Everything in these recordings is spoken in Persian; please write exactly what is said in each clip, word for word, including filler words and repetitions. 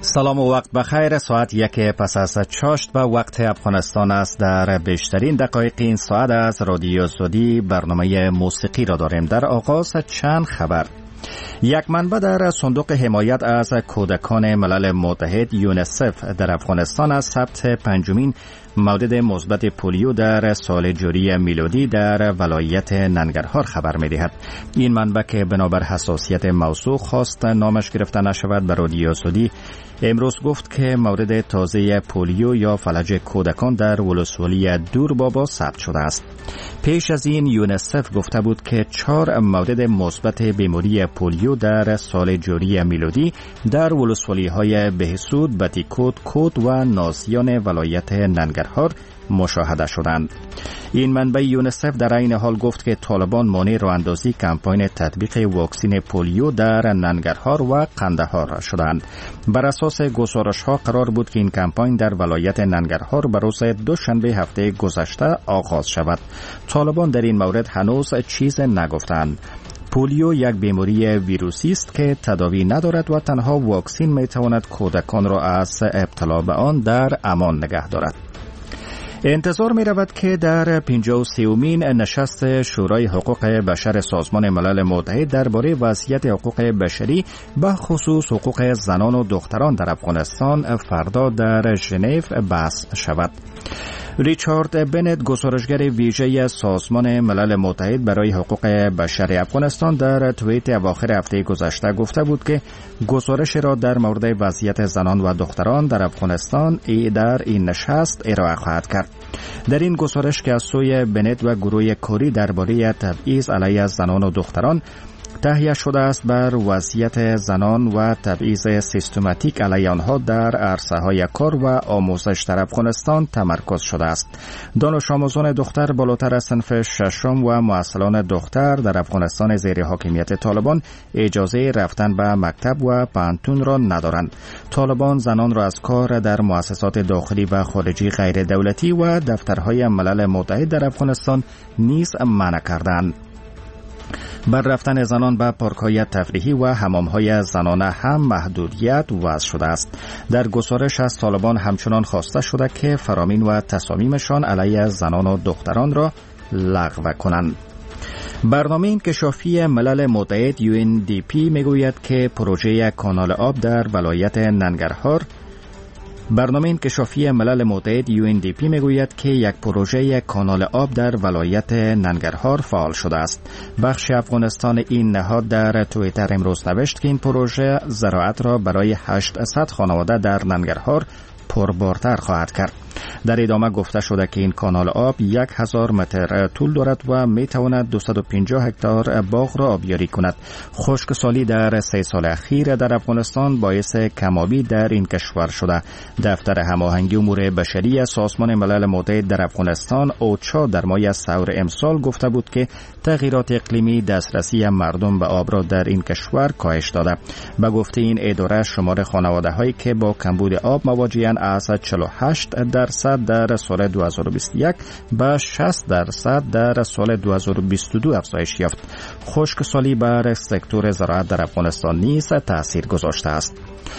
سلام و وقت بخیر. ساعت یک پس از چاشت به وقت افغانستان است. در بیشترین دقایق این ساعت از رادیو سعودی برنامه موسیقی را داریم. در آغاز چند خبر. یک منبع در صندوق حمایت از کودکان ملل متحد یونیسف در افغانستان از ثبت پنجمین مورد مثبت پولیو در سال جاری میلادی در ولایت ننگرهار خبر می‌دهد. این منبع که بنابر حساسیت موضوع خواست نامش گرفته نشود به رادیو سعودی امروز گفت که مورد تازه پولیو یا فلج کودکان در ولسوالی دور بابا ثبت شده است. پیش از این یونیسف گفته بود که چهار مورد مثبت بیماری پولیو در سال جاری میلادی در ولسوالی‌های بهسود، بتیکوت، کود و نازیان ولایت ننگرهار مشاهده شدند. این منبع یونیسف در این حال گفت که طالبان مانع راه اندازی کمپاین تطبیق واکسن پولیو در ننگرهار و قندهار شدند. بر اساس گزارش ها قرار بود که این کمپاین در ولایت ننگرهار به روز دوشنبه هفته گذشته آغاز شود. طالبان در این مورد هنوز چیز نگفتند. پولیو یک بیماری ویروسی است که تداوی ندارد و تنها واکسن می تواند کودکان را از ابتلا به آن در امان نگه دارد. انتظار می رود که در پنجاه و سومین نشست شورای حقوق بشر سازمان ملل متحد درباره وضعیت حقوق بشری به خصوص حقوق زنان و دختران در افغانستان فردا در ژنو بحث شود. ریچارد بنت گزارشگر ویژه سازمان ملل متحد برای حقوق بشر افغانستان در توییت اواخر هفته گذشته گفته بود که گزارش را در مورد وضعیت زنان و دختران در افغانستان در این نشست ارائه خواهد کرد. در این گزارش که از سوی بنت و گروه کوری درباره تبعیض علیه زنان و دختران تهیه شده است بر وضعیت زنان و تبعیض سیستماتیک علیه آنها در عرصه‌های کار و آموزش در افغانستان تمرکز شده است. دانش آموزان دختر بالاتر از صنف ششم و معسلان دختر در افغانستان زیر حاکمیت طالبان اجازه رفتن به مکتب و پانتون را ندارند. طالبان زنان را از کار در مؤسسات داخلی و خارجی غیر دولتی و دفترهای ملل متحد در افغانستان نیز منع کردند. بر رفتن زنان به پارک‌های تفریحی و حمام‌های زنانه هم محدودیت وضع شده است. در گزارش از طالبان همچنان خواسته شده که فرامین و تصامیمشان علیه زنان و دختران را لغو کنند. برنامه انکشافی ملل متحد یو ان دی پی میگوید که پروژه کانال آب در ولایت ننگرهار برنامه انکشافی ملل متحد یو ان دی پی میگوید که یک پروژه کانال آب در ولایت ننگرهار فعال شده است. بخش افغانستان این نهاد در توییتر امروز نوشت که این پروژه زراعت را برای هشتصد خانواده در ننگرهار پربارتر خواهد کرد. در ادامه گفته شده که این کانال آب یک هزار متر طول دارد و می تواند دویست و پنجاه هکتار باغ را آبیاری کند. خشکسالی در سه سال اخیر در افغانستان باعث کم‌آبی در این کشور شده. دفتر هماهنگی امور بشری سازمان ملل متحد در افغانستان اوچا در ماه سور امسال گفته بود که تغییرات اقلیمی دسترسی مردم به آب را در این کشور کاهش داده. به گفته این اداره شمار خانواده‌هایی که با کمبود آب مواجه‌اند از چهل و هشت درصد در سال دو هزار و بیست و یک به شصت درصد در سال دو هزار و بیست و دو افزایش یافت. خشکسالی بر سکتور زراعت در افغانستان نیز تاثیر گذاشته است.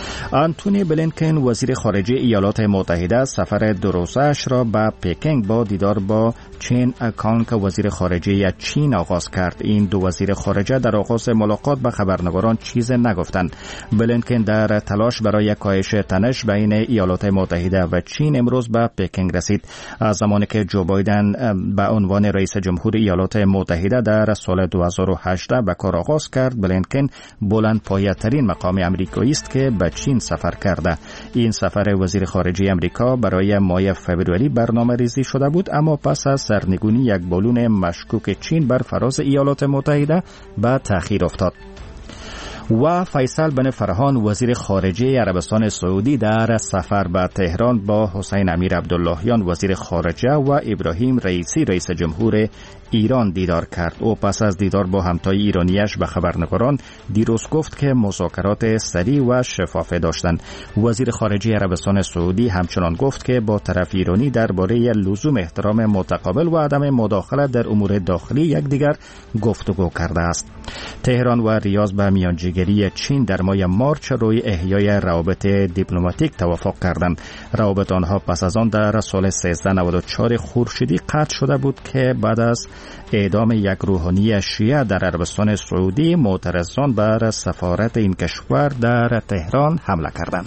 آنتونی بلینکن وزیر خارجه ایالات متحده سفر دو روزه‌اش را به پکینگ با دیدار با چین کانگ وزیر خارجه چین آغاز کرد. این دو وزیر خارجه در آغاز ملاقات به خبرنگاران چیز نگفتند. بلینکن در تلاش برای کاهش تنش بین ایالات متحده و چین امروز به پکینگ رسید. از زمانی که جو بایدن به عنوان رئیس جمهور ایالات متحده در سال دو هزار و هجده به کار آغاز کرد، بلینکن بلندپایه‌ترین مقام آمریکایی است که به چین سفر کرده. این سفر وزیر خارجه آمریکا برای ماه فوریه برنامه ریزی شده بود، اما پس از سرنگونی یک بالون مشکوک چین بر فراز ایالات متحده به تأخیر افتاد. و فیصل بن فرحان وزیر خارجه عربستان سعودی در سفر به تهران با حسین امیر عبداللهیان وزیر خارجه و ابراهیم رئیسی رئیس جمهور ایران دیدار کرد. او پس از دیدار با همتای ایرانیش به خبرنگاران دیروز گفت که مذاکرات سریع و شفاف داشتند. وزیر خارجه عربستان سعودی همچنان گفت که با طرف ایرانی درباره لزوم احترام متقابل و عدم مداخله در امور داخلی یکدیگر گفتگو کرده است. تهران و ریاض به میانجیگری کنگری چین در ماه مارچ روی احیای روابط دیپلماتیک توافق کردند. روابط آنها پس از آن در سال سیزده نود و چهار خورشیدی قطع شده بود که بعد از اعدام یک روحانی شیعه در عربستان سعودی، معترضان بر سفارت این کشور در تهران حمله کردند.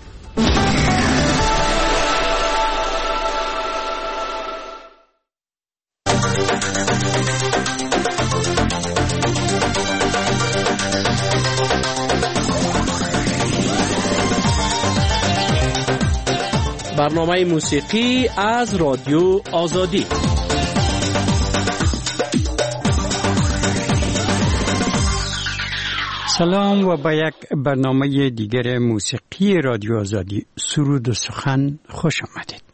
برنامه موسیقی از رادیو آزادی. سلام و با یک برنامه دیگر موسیقی رادیو آزادی سرود و سخن خوش آمدید.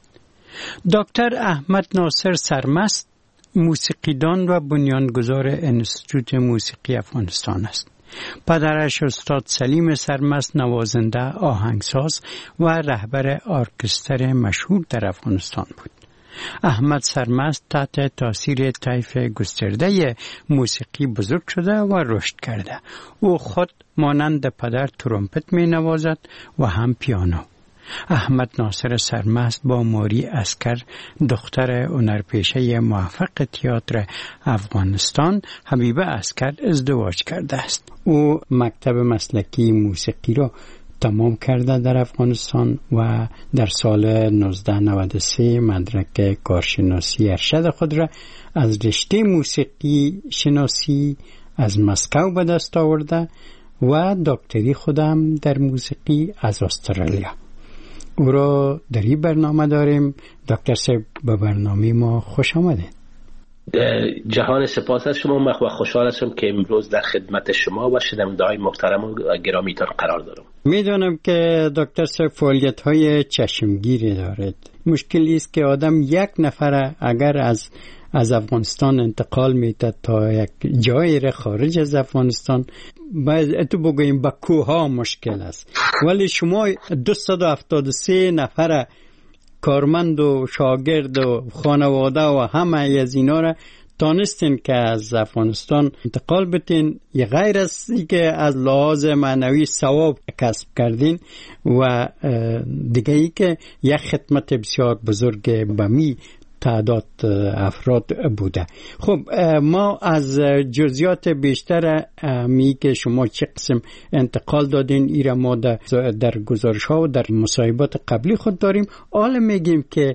دکتر احمد ناصر سرمست موسیقیدان و بنیانگذار انستیتوت موسیقی افغانستان است. پدرش استاد سلیم سرمست نوازنده، آهنگساز و رهبر ارکستر مشهور در افغانستان بود. احمد سرمست تحت تاثیر طیف گسترده موسیقی بزرگ شده و رشد کرده. او خود مانند پدر ترومپت می نوازد و هم پیانو. احمد ناصر سرمست با ماری عسکر، دختر هنرپیشه موفق تئاتر افغانستان حبیبه عسکر، ازدواج کرده است. او مکتب مسلکی موسیقی را تمام کرده در افغانستان و در سال نوزده نود و سه مدرک کارشناسی ارشد خود را از رشته موسیقی شناسی از مسکو به دست آورده و دکتری خودم در موسیقی از استرالیا. او را در این برنامه داریم. دکتر صاحب به برنامه ما خوش آمدید. جهان سپاس از شما. من خوشحال هستم که امروز در خدمت شما و شنونده‌های محترم و گرامیتان قرار دارم. میدونم که دکتر صاحب فعالیت‌های چشمگیری دارید. مشکلی است که آدم یک نفر اگر از از افغانستان انتقال میده تا یک جایی را خارج از افغانستان، باید اتو بگوییم با کوها مشکل است، ولی شما دویست و هفتاد و سه نفر کارمند و شاگرد و خانواده و همه از اینا را تانستین که از افغانستان انتقال بتین. یه غیر از که از لحاظ معنوی ثواب کسب کردین و دیگه ای که یک خدمت بسیار بزرگ به می تعداد افراد بوده. خب ما از جزئیات بیشتر می که شما چه قسم انتقال دادین ایرا ما در گزارش ها و در مصاحبات قبلی خود داریم. حالا میگیم که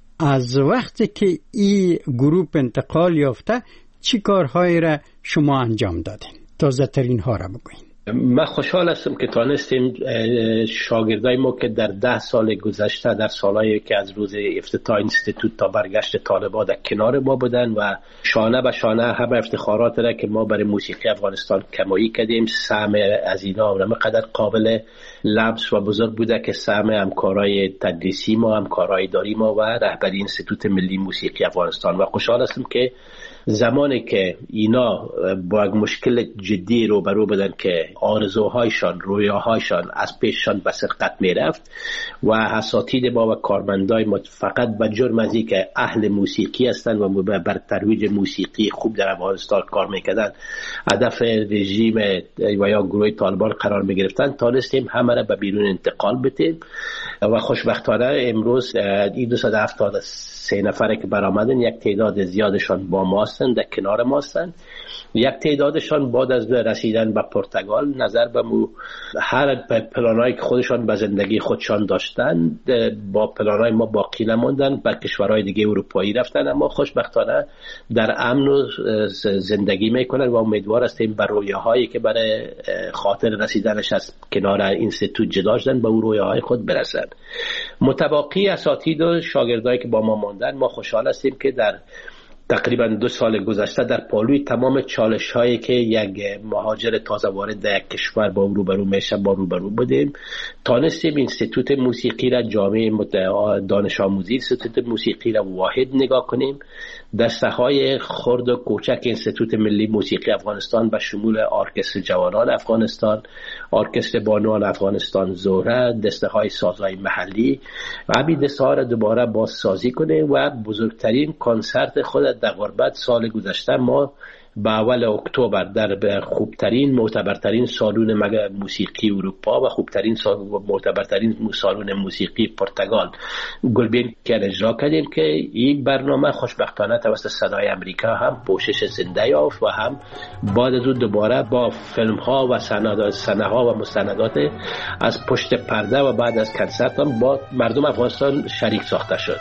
از وقتی که این گروه انتقال یافته چی کارهایی را شما انجام دادین؟ تازه ترین ها را بگوین. من خوشحال هستم که تانستیم شاگردای ما که در ده سال گذشته، در سالهایی که از روز افتتاح اینستیتوت تا برگشت طالبان در کنار ما بودن و شانه به شانه همه افتخارات را که ما برای موسیقی افغانستان کمایی کردیم، سهم از اینا همقدر قابل لمس و بزرگ بوده که سهم همکارای تدریسی ما، همکارای اداری ما و رهبری اینستیتوت ملی موسیقی افغانستان. و خوشحال هستم که زمانی که اینا با یک مشکل جدی رو برو بدن که آرزوهایشان، رویاهایشان از پیششان به سرقت می رفت و اساتید ما و کارمندای ما فقط به جرم از این که اهل موسیقی هستند و بر ترویج موسیقی خوب در افغانستان کار میکردن هدف رژیم و یا گروه طالبان قرار می گرفتن، تانستیم همه را به بیرون انتقال بدیم و خوشبختانه امروز این دویست و هفتاد و سه نفره که برآمدن، یک تعداد زیادشان با ما هستند، در کنار ما هستند. یک تعدادشان بعد از رسیدن به پرتغال نظر به مو هر پلانایی که خودشان به زندگی خودشان داشتن با پلانای ما باقی نموندن، به کشورهای دیگه اروپایی رفتن، اما خوشبختانه در امن و زندگی میکنن و امیدوار هستیم بر رویاهایی که برای خاطر رسیدنش از کنار اینستیتوت جدا شدن به اون رویاهای خود برسن. متباقی اساتید و شاگردایی که با ما ماندن، ما خوشحال هستیم که در تقریبا دو سال گذشته در پالوی تمام چالش هایی که یک مهاجر تازه وارد در یک کشور با روبرو میشه با روبرو بودیم، تانستیم اینستیتوت موسیقی را جامعه دانش آموزی اینستیتوت موسیقی را واحد نگاه کنیم. دسته های خرد و کوچک اینستیتوت ملی موسیقی افغانستان به شمول ارکستر جوانان افغانستان، ارکستر بانوان افغانستان زهره، دسته های سازهای محلی و همین دسته ها را دوباره بازسازی کنیم و بزرگترین کنسرت خود در غربت سال گذشته ما به اول اکتبر در خوبترین معتبرترین سالن موسیقی اروپا و خوبترین معتبرترین سالن موسیقی پرتغال گلبین که اجرا کردیم که این برنامه خوشبختانه توسط صدای امریکا هم پوشش زنده یافت و هم بعد از اون دوباره با فیلم ها و صحنه ها و مستندات از پشت پرده و بعد از کنسرت هم با مردم افغانستان شریک ساخته شد.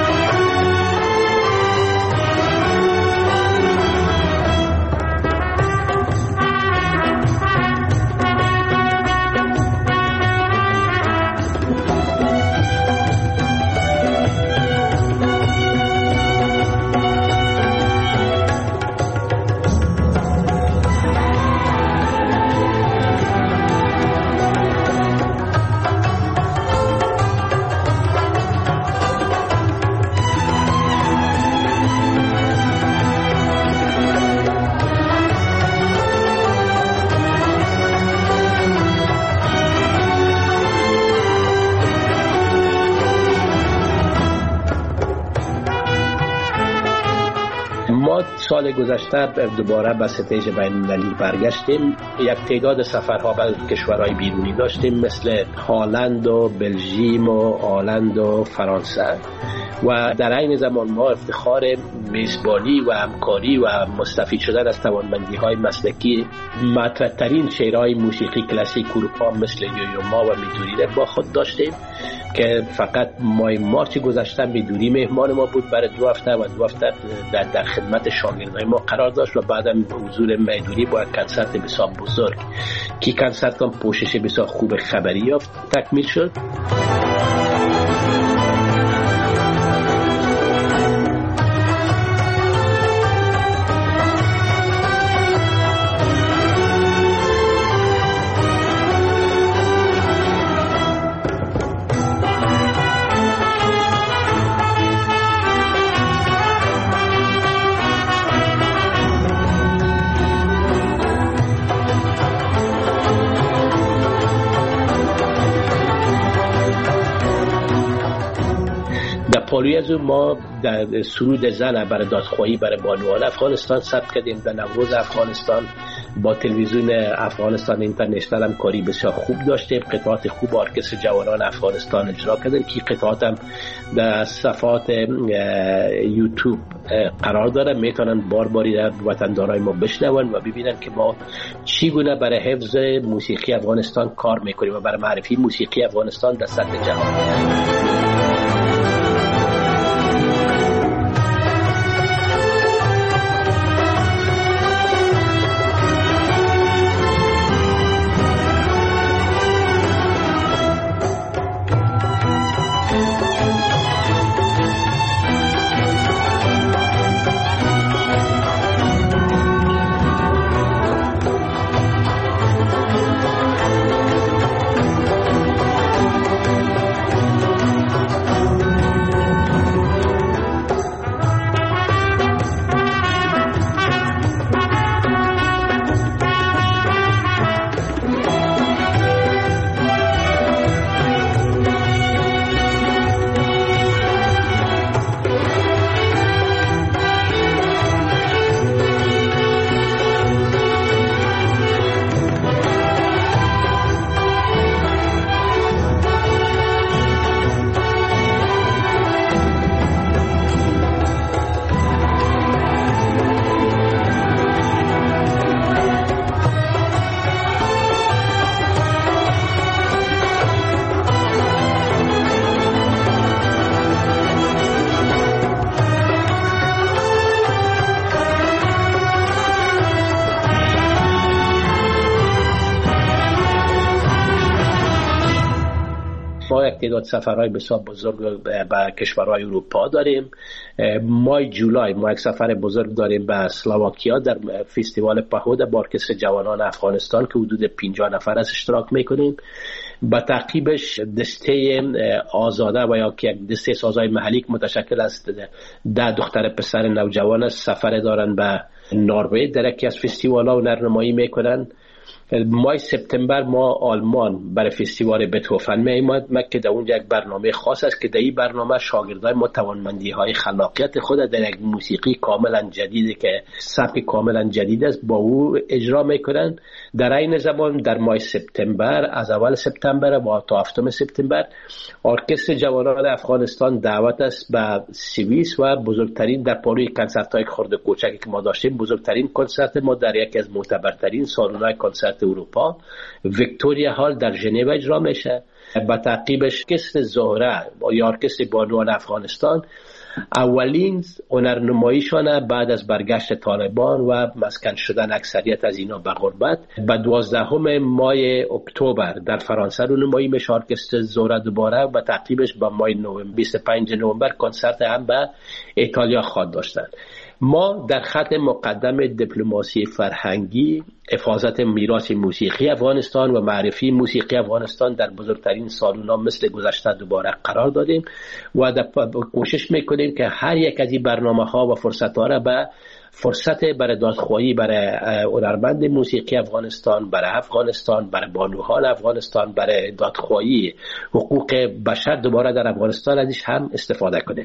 سال گذشته دوباره به ستیج بین المللی برگشتیم. یک تعداد سفرها به کشورهای بیرونی داشتیم مثل هلند و بلژیم و هلند و فرانسه و در عین زمان ما افتخار میزبانی و همکاری و مستفید شدن از توانمندی‌های مسلکی مطرح‌ترین شاعرای موسیقی کلاسیک اروپا مثل یویوما و میدوری با خود داشتیم که فقط ماه مارچ گذشته میدوری مهمان ما بود برای دو هفته و دو هفته در, در خدمت شاگردای ما قرار داشت و بعدم حضور میدوری با کنسرت بسیار بزرگ که کنسرت هم پوشش بسیار خوب خبری یافت تکمیل شد. پالوی از ما در سرود زن برای دادخواهی برای بانوان افغانستان ثبت کردیم. در نوروز افغانستان با تلویزیون افغانستان اینترنشنال هم کاری بسیار خوب داشتیم. قطعات خوب ارکستر جوانان افغانستان اجرا کردن که قطعات هم در صفحات یوتیوب قرار داره، میتونن بار باری در وطندارای ما بشنون و ببینن که ما چگونه برای حفظ موسیقی افغانستان کار میکنیم و برای معرفی موسیقی افغانستان در سطح جهان. ما یک تعداد سفرهای بسیار بزرگ به کشورهای اروپا داریم. ماه جولای ما یک سفر بزرگ داریم به اسلواکیا در فستیوال پهود با ارکستر جوانان افغانستان که حدود پنجاه نفر از اشتراک میکنیم. با تعقیبش دسته آزاده و یا که یک دسته سازهای محلی متشکل از ده دختر پسر نوجوان سفر دارن به نروژ در یکی از فستیوال‌ها و نمایی میکنن ماه سپتامبر ما آلمان برای فستیوال بتهوفن می‌آمد که در اونجا یک برنامه خاص است که در این برنامه شاگردای ما توانمندی‌های خلاقیت خود در یک موسیقی کاملا جدیدی که سبک کاملا جدید است با او اجرا میکنن. در این زمان در ماه سپتامبر از اول سپتامبر و تا هفتم سپتامبر ارکستر جوانان افغانستان دعوت است به سوئیس و بزرگترین در پالوی کنسرت‌های خرد کوچکی که ما داشتیم بزرگترین کنسرت ما در یکی از معتبرترین سالن‌های کنسرت اروپا ویکتوریا هال در ژنو اجرا میشه. با تعقیبش ارکستر زهره یا ارکستر بانوان افغانستان اولین هنرنماییشان بعد از برگشت طالبان و مسکن شدن اکثریت از اینا به غربت به دوازدهم ماه اکتبر در فرانسه رونمایی میشه. ارکستر زهره دوباره و تعقیبش با ماه نوامبر بیست و پنج نوامبر کنسرت هم به ایتالیا خواهد داشتن. ما در خط مقدم دیپلماسی فرهنگی حفاظت میراث موسیقی افغانستان و معرفی موسیقی افغانستان در بزرگترین سالن‌ها مثل گذشته دوباره قرار دادیم و در کوشش میکنیم که هر یک از این برنامه‌ها و فرصت‌ها را به فرصت برای دادخواهی برای هنرمند موسیقی افغانستان، برای افغانستان، برای بانوان افغانستان، برای دادخواهی حقوق بشر دوباره در افغانستان ازش هم استفاده کنیم.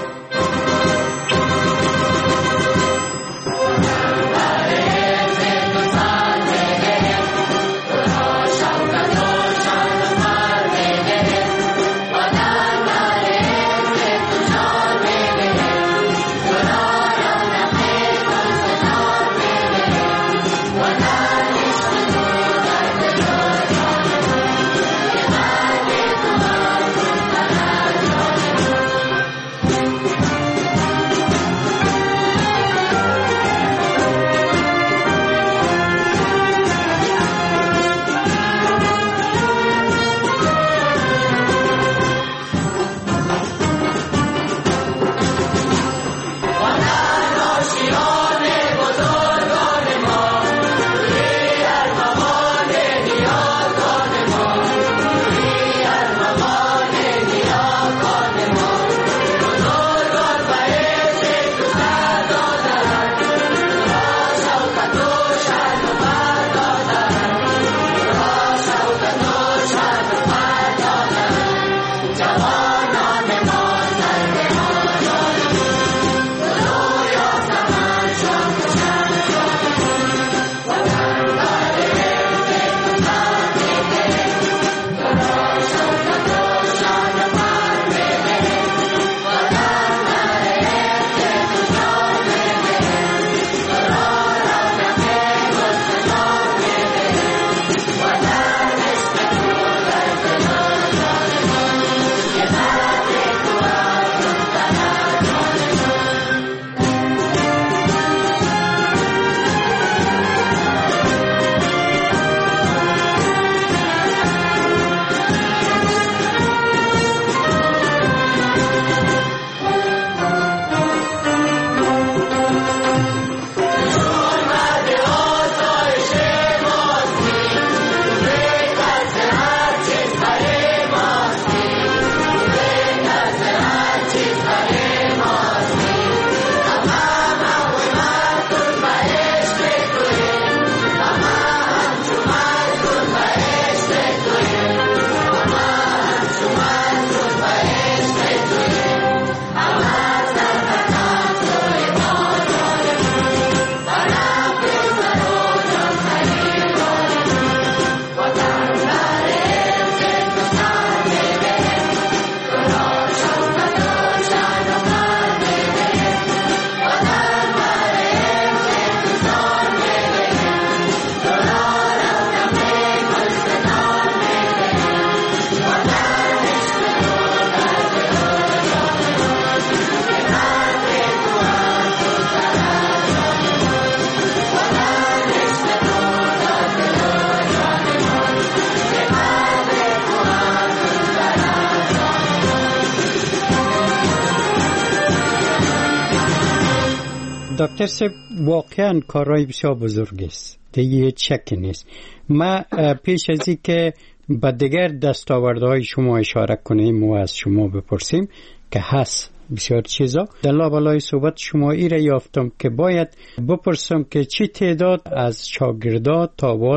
دکتر صاحب واقعا کارهای بسیار بزرگ است، دیگه شکی نیست. ما پیش از این که به دیگر دستاوردهای شما اشاره کنیم و از شما بپرسیم که هست بسیار چیزا، در لابلای صحبت شما ای را یافتم که باید بپرسم که چی تعداد از شاگردان تا بال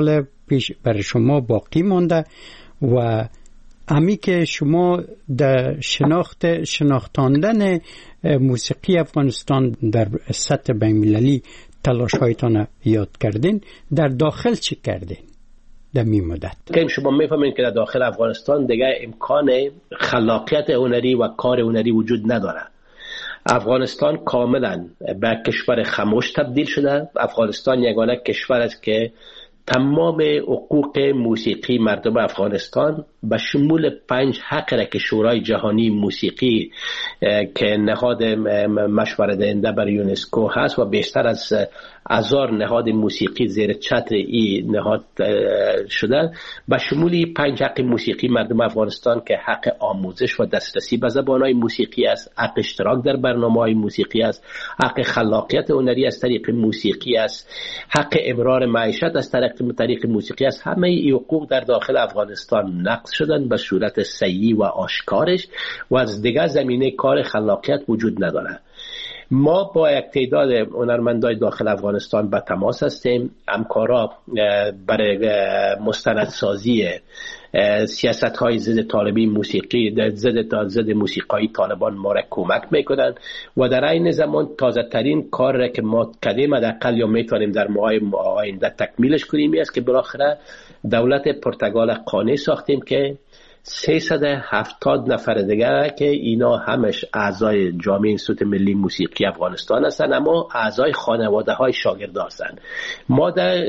پیش برای شما باقی مانده و امی که شما در شناخت شناختاندن موسیقی افغانستان در سطح بین‌المللی تلاش هایتان یاد کردین، در داخل چی کردین در می مدت؟ که شما میفهمین که در داخل افغانستان دیگه امکان خلاقیت هنری و کار هنری وجود نداره. افغانستان کاملا به کشور خاموش تبدیل شده. افغانستان یگانه کشور است که تمام حقوق موسیقی مردم افغانستان به شمول پنج حق را که شورای جهانی موسیقی که نهاد مشورت دهنده بر یونسکو هست و بیشتر از هزار نهاد موسیقی زیر چتر این نهاد شده، به شمول پنج حق موسیقی مردم افغانستان که حق آموزش و دسترسی به زبان‌های موسیقی است، حق اشتراک در برنامه‌های موسیقی است، حق خلاقیت هنری از طریق موسیقی است، حق امرار معیشت از طریق طریق موسیقی است. همه این حقوق در داخل افغانستان نقض شدن به صورت صحیح و آشکارش و از دیگر زمینه کار خلاقیت وجود نداره. ما با یک تعداد هنرمندای داخل افغانستان به تماس هستیم. همکارا برای مستندسازی سیاست های ضد طالبی موسیقی ضد ضد موسیقی طالبان ما را کمک میکنن و در این زمان تازه ترین کار را که ما کردیم حداقل یا میتونیم در ماهای آینده تکمیلش کنیم است که بالاخره دولت پرتغال قانع ساختیم که سیصد و هفتاد نفر دیگر که اینا همش اعضای جامعه انستیتوت ملی موسیقی افغانستان هستند، اما اعضای خانواده های شاگرد هستند. ما در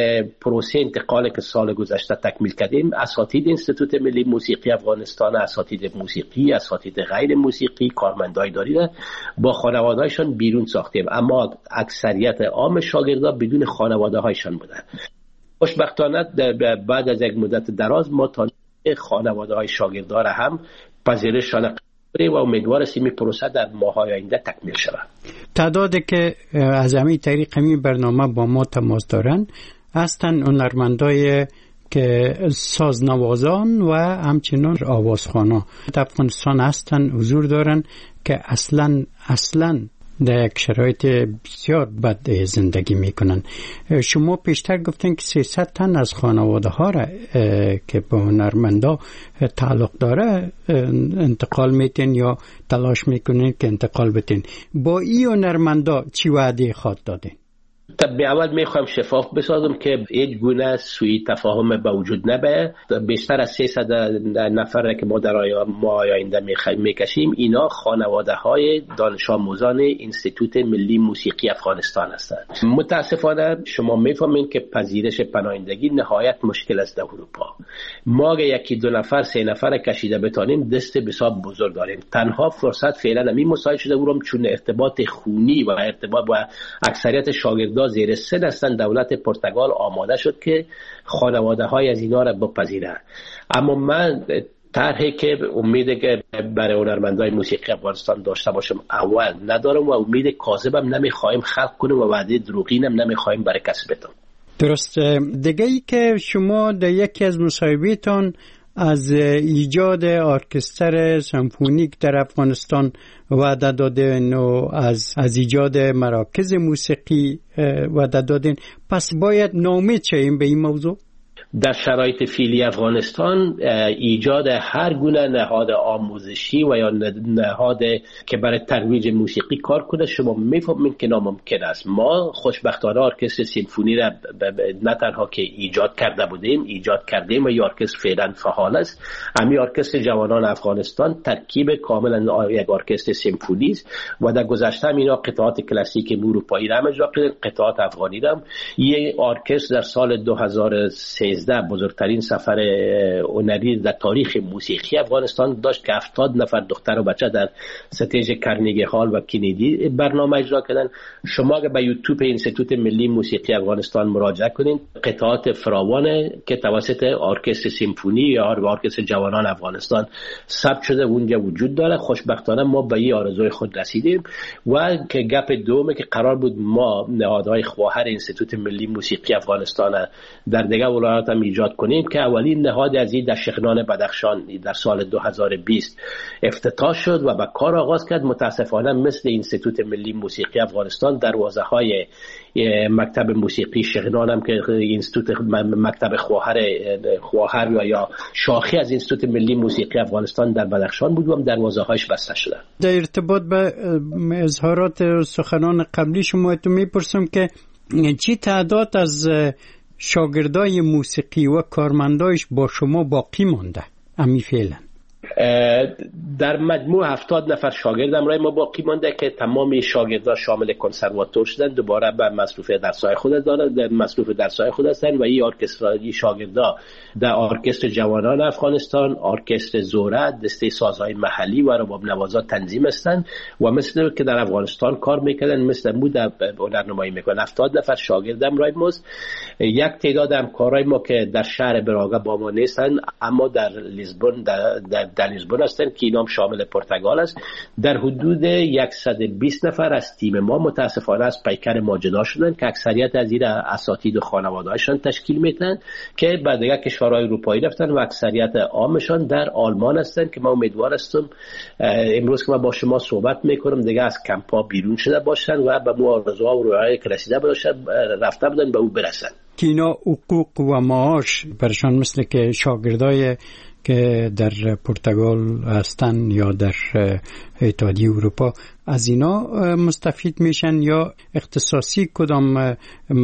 پروسه انتقال که سال گذشته تکمیل کردیم، اساتید انستیتوت ملی موسیقی افغانستان، اساتید موسیقی، اساتید غیر موسیقی، کارمندای اداری با خانواده هایشان بیرون ساختیم، اما اکثریت عام شاگردا بدون خانواده هایشان بودند. خوشبختانه بعد از یک مدت دراز ما تا خانواده های شاگردان هم پذیرششان قبول و امیدوار است این پروسه در ماهای آینده تکمیل شود. تعدادی که از همین طریق همین برنامه با ما تماس دارن هستن هنرمندای که سازنوازان و همچنین آوازخوانا در افغانستان هستن، حضور دارن که اصلا اصلا در یک شرایط بسیار بد زندگی میکنن. شما پیشتر گفتن که سیصد تن از خانواده ها را که به هنرمندا تعلق داره انتقال میتین یا تلاش میکنین که انتقال بتین. با این هنرمندا چی وعده خواهد دادین؟ طب اول میخوام شفاف بسازم که هیچ گونه سوء تفاهم به وجود نباید. بیشتر از سیصد نفر که ما در ماه آینده میکشیم اینا خانواده های دانش آموزان انستیتوت ملی موسیقی افغانستان هستند. متاسفانه شما میفهمین که پذیرش پناهندگی نهایت مشکل است در اروپا. ما اگه یکی دو نفر سه نفر کشیده بتانیم دست بسیار بزرگ داریم. تنها فرصت فعلا همین مساعد شده اورم چون ارتباط خونی و ارتباط با اکثریت شاگردان زیر سن هستند. دولت پرتغال آماده شد که خانواده های از اینا را بپذیره، اما من طرحی که امید که برای هنرمندای موسیقی افغانستان داشته باشم اول ندارم و امید کاذبم نمیخوایم خلق کنیم و وعده دروغینم نمیخوایم برای کسی بدم. درست. دیگه ای که شما در یکی از مصاحبه‌تان از ایجاد ارکستر سمفونیک در افغانستان وعده دادین و از از ایجاد مراکز موسیقی وعده دادین، پس باید نامید شیم به این موضوع؟ در شرایط فعلی افغانستان ایجاد هر گونه نهاد آموزشی و یا نهاد که برای ترویج موسیقی کار کنه شما میفهمید که ناممکن است. ما خوشبختانه ارکستر سیمفونی را نه تنها که ایجاد کرده بودیم ایجاد کردیم و این ارکستر فعلا فعال است. همین ارکستر جوانان افغانستان ترکیب کاملا یک ارکستر سیمفونی است و در گذشته هم اینا قطعات کلاسیک اروپایی را اجرا کردن، قطعات افغانی را. این ارکستر در سال دو هزار و سیزده بزرگترین سفر هنری در تاریخ موسیقی افغانستان داشت که هفتاد نفر دختر و بچه در ستیج کرنیگی هال و کندی برنامه اجرا کردن. شما اگه به یوتیوب انستیتوت ملی موسیقی افغانستان مراجعه کنین قطعات فراوان که توسط ارکستر سیمفونی یا ارکستر جوانان افغانستان ثبت شده اونجا وجود داره. خوشبختانه ما به این آرزوی خود رسیدیم و که گپ دومه که قرار بود ما نهادهای خواهر انستیتوت ملی موسیقی افغانستان در دیگه ولایات امکانات هم ایجاد کنیم که اولین نهاد از این در شغنان بدخشان در سال دو هزار و بیست افتتاح شد و به کار آغاز کرد. متاسفانه مثل اینستیتوت ملی موسیقی افغانستان دروازه های مکتب موسیقی شغنان هم که اینستیتوت مکتب خواهر خواهر یا شاخه از اینستیتوت ملی موسیقی افغانستان در بدخشان بود و هم دروازه هایش بسته شده. در ارتباط به اظهارات سخنان قبلی شما تو میپرسم که چی تعداد از شاگردای موسیقی و کارمندایش با شما باقی مانده امی فعلا؟ در مجموع هفتاد نفر شاگرد همراه ما باقی مانده که تمام شاگردان شامل کنسرواتور شدن، دوباره به مصروف درس‌های خود دارند، در مصروف درس‌های خود هستند و این ارکسترای شاگردا در ارکستر جوانان افغانستان، ارکستر زوره، دسته سازهای محلی و رباب نوازا تنظیم هستند و مثل که در افغانستان کار میکردن مثل مو در هنرنمایی میکنن. هفتاد نفر شاگرد همراه ماست. یک تعداد همکارای ما که در شهر براگا با ما نیستن اما در لیسبون در, در در لیسبون هستن که اینام شامل پرتغال است. در حدود صد و بیست نفر از تیم ما متاسفانه از پیکر ما جدا شدن که اکثریت از این اساتید و خانواده‌هاشون تشکیل میدن که بعد دیگه کشورهای اروپایی رفتن و اکثریت عامشان در آلمان هستن که ما امیدوار هستم امروز که ما با شما صحبت میکنم دیگه از کمپا بیرون شده باشن و به مو آرزوها و رویاهای که رسیده باشن رفته بودن به او برسن. که اینا حقوق و معاش برشان مثل که شاگردای که در پرتغال هستن یا در اتحادیه اروپا از اینا مستفید میشن یا اختصاصی کدام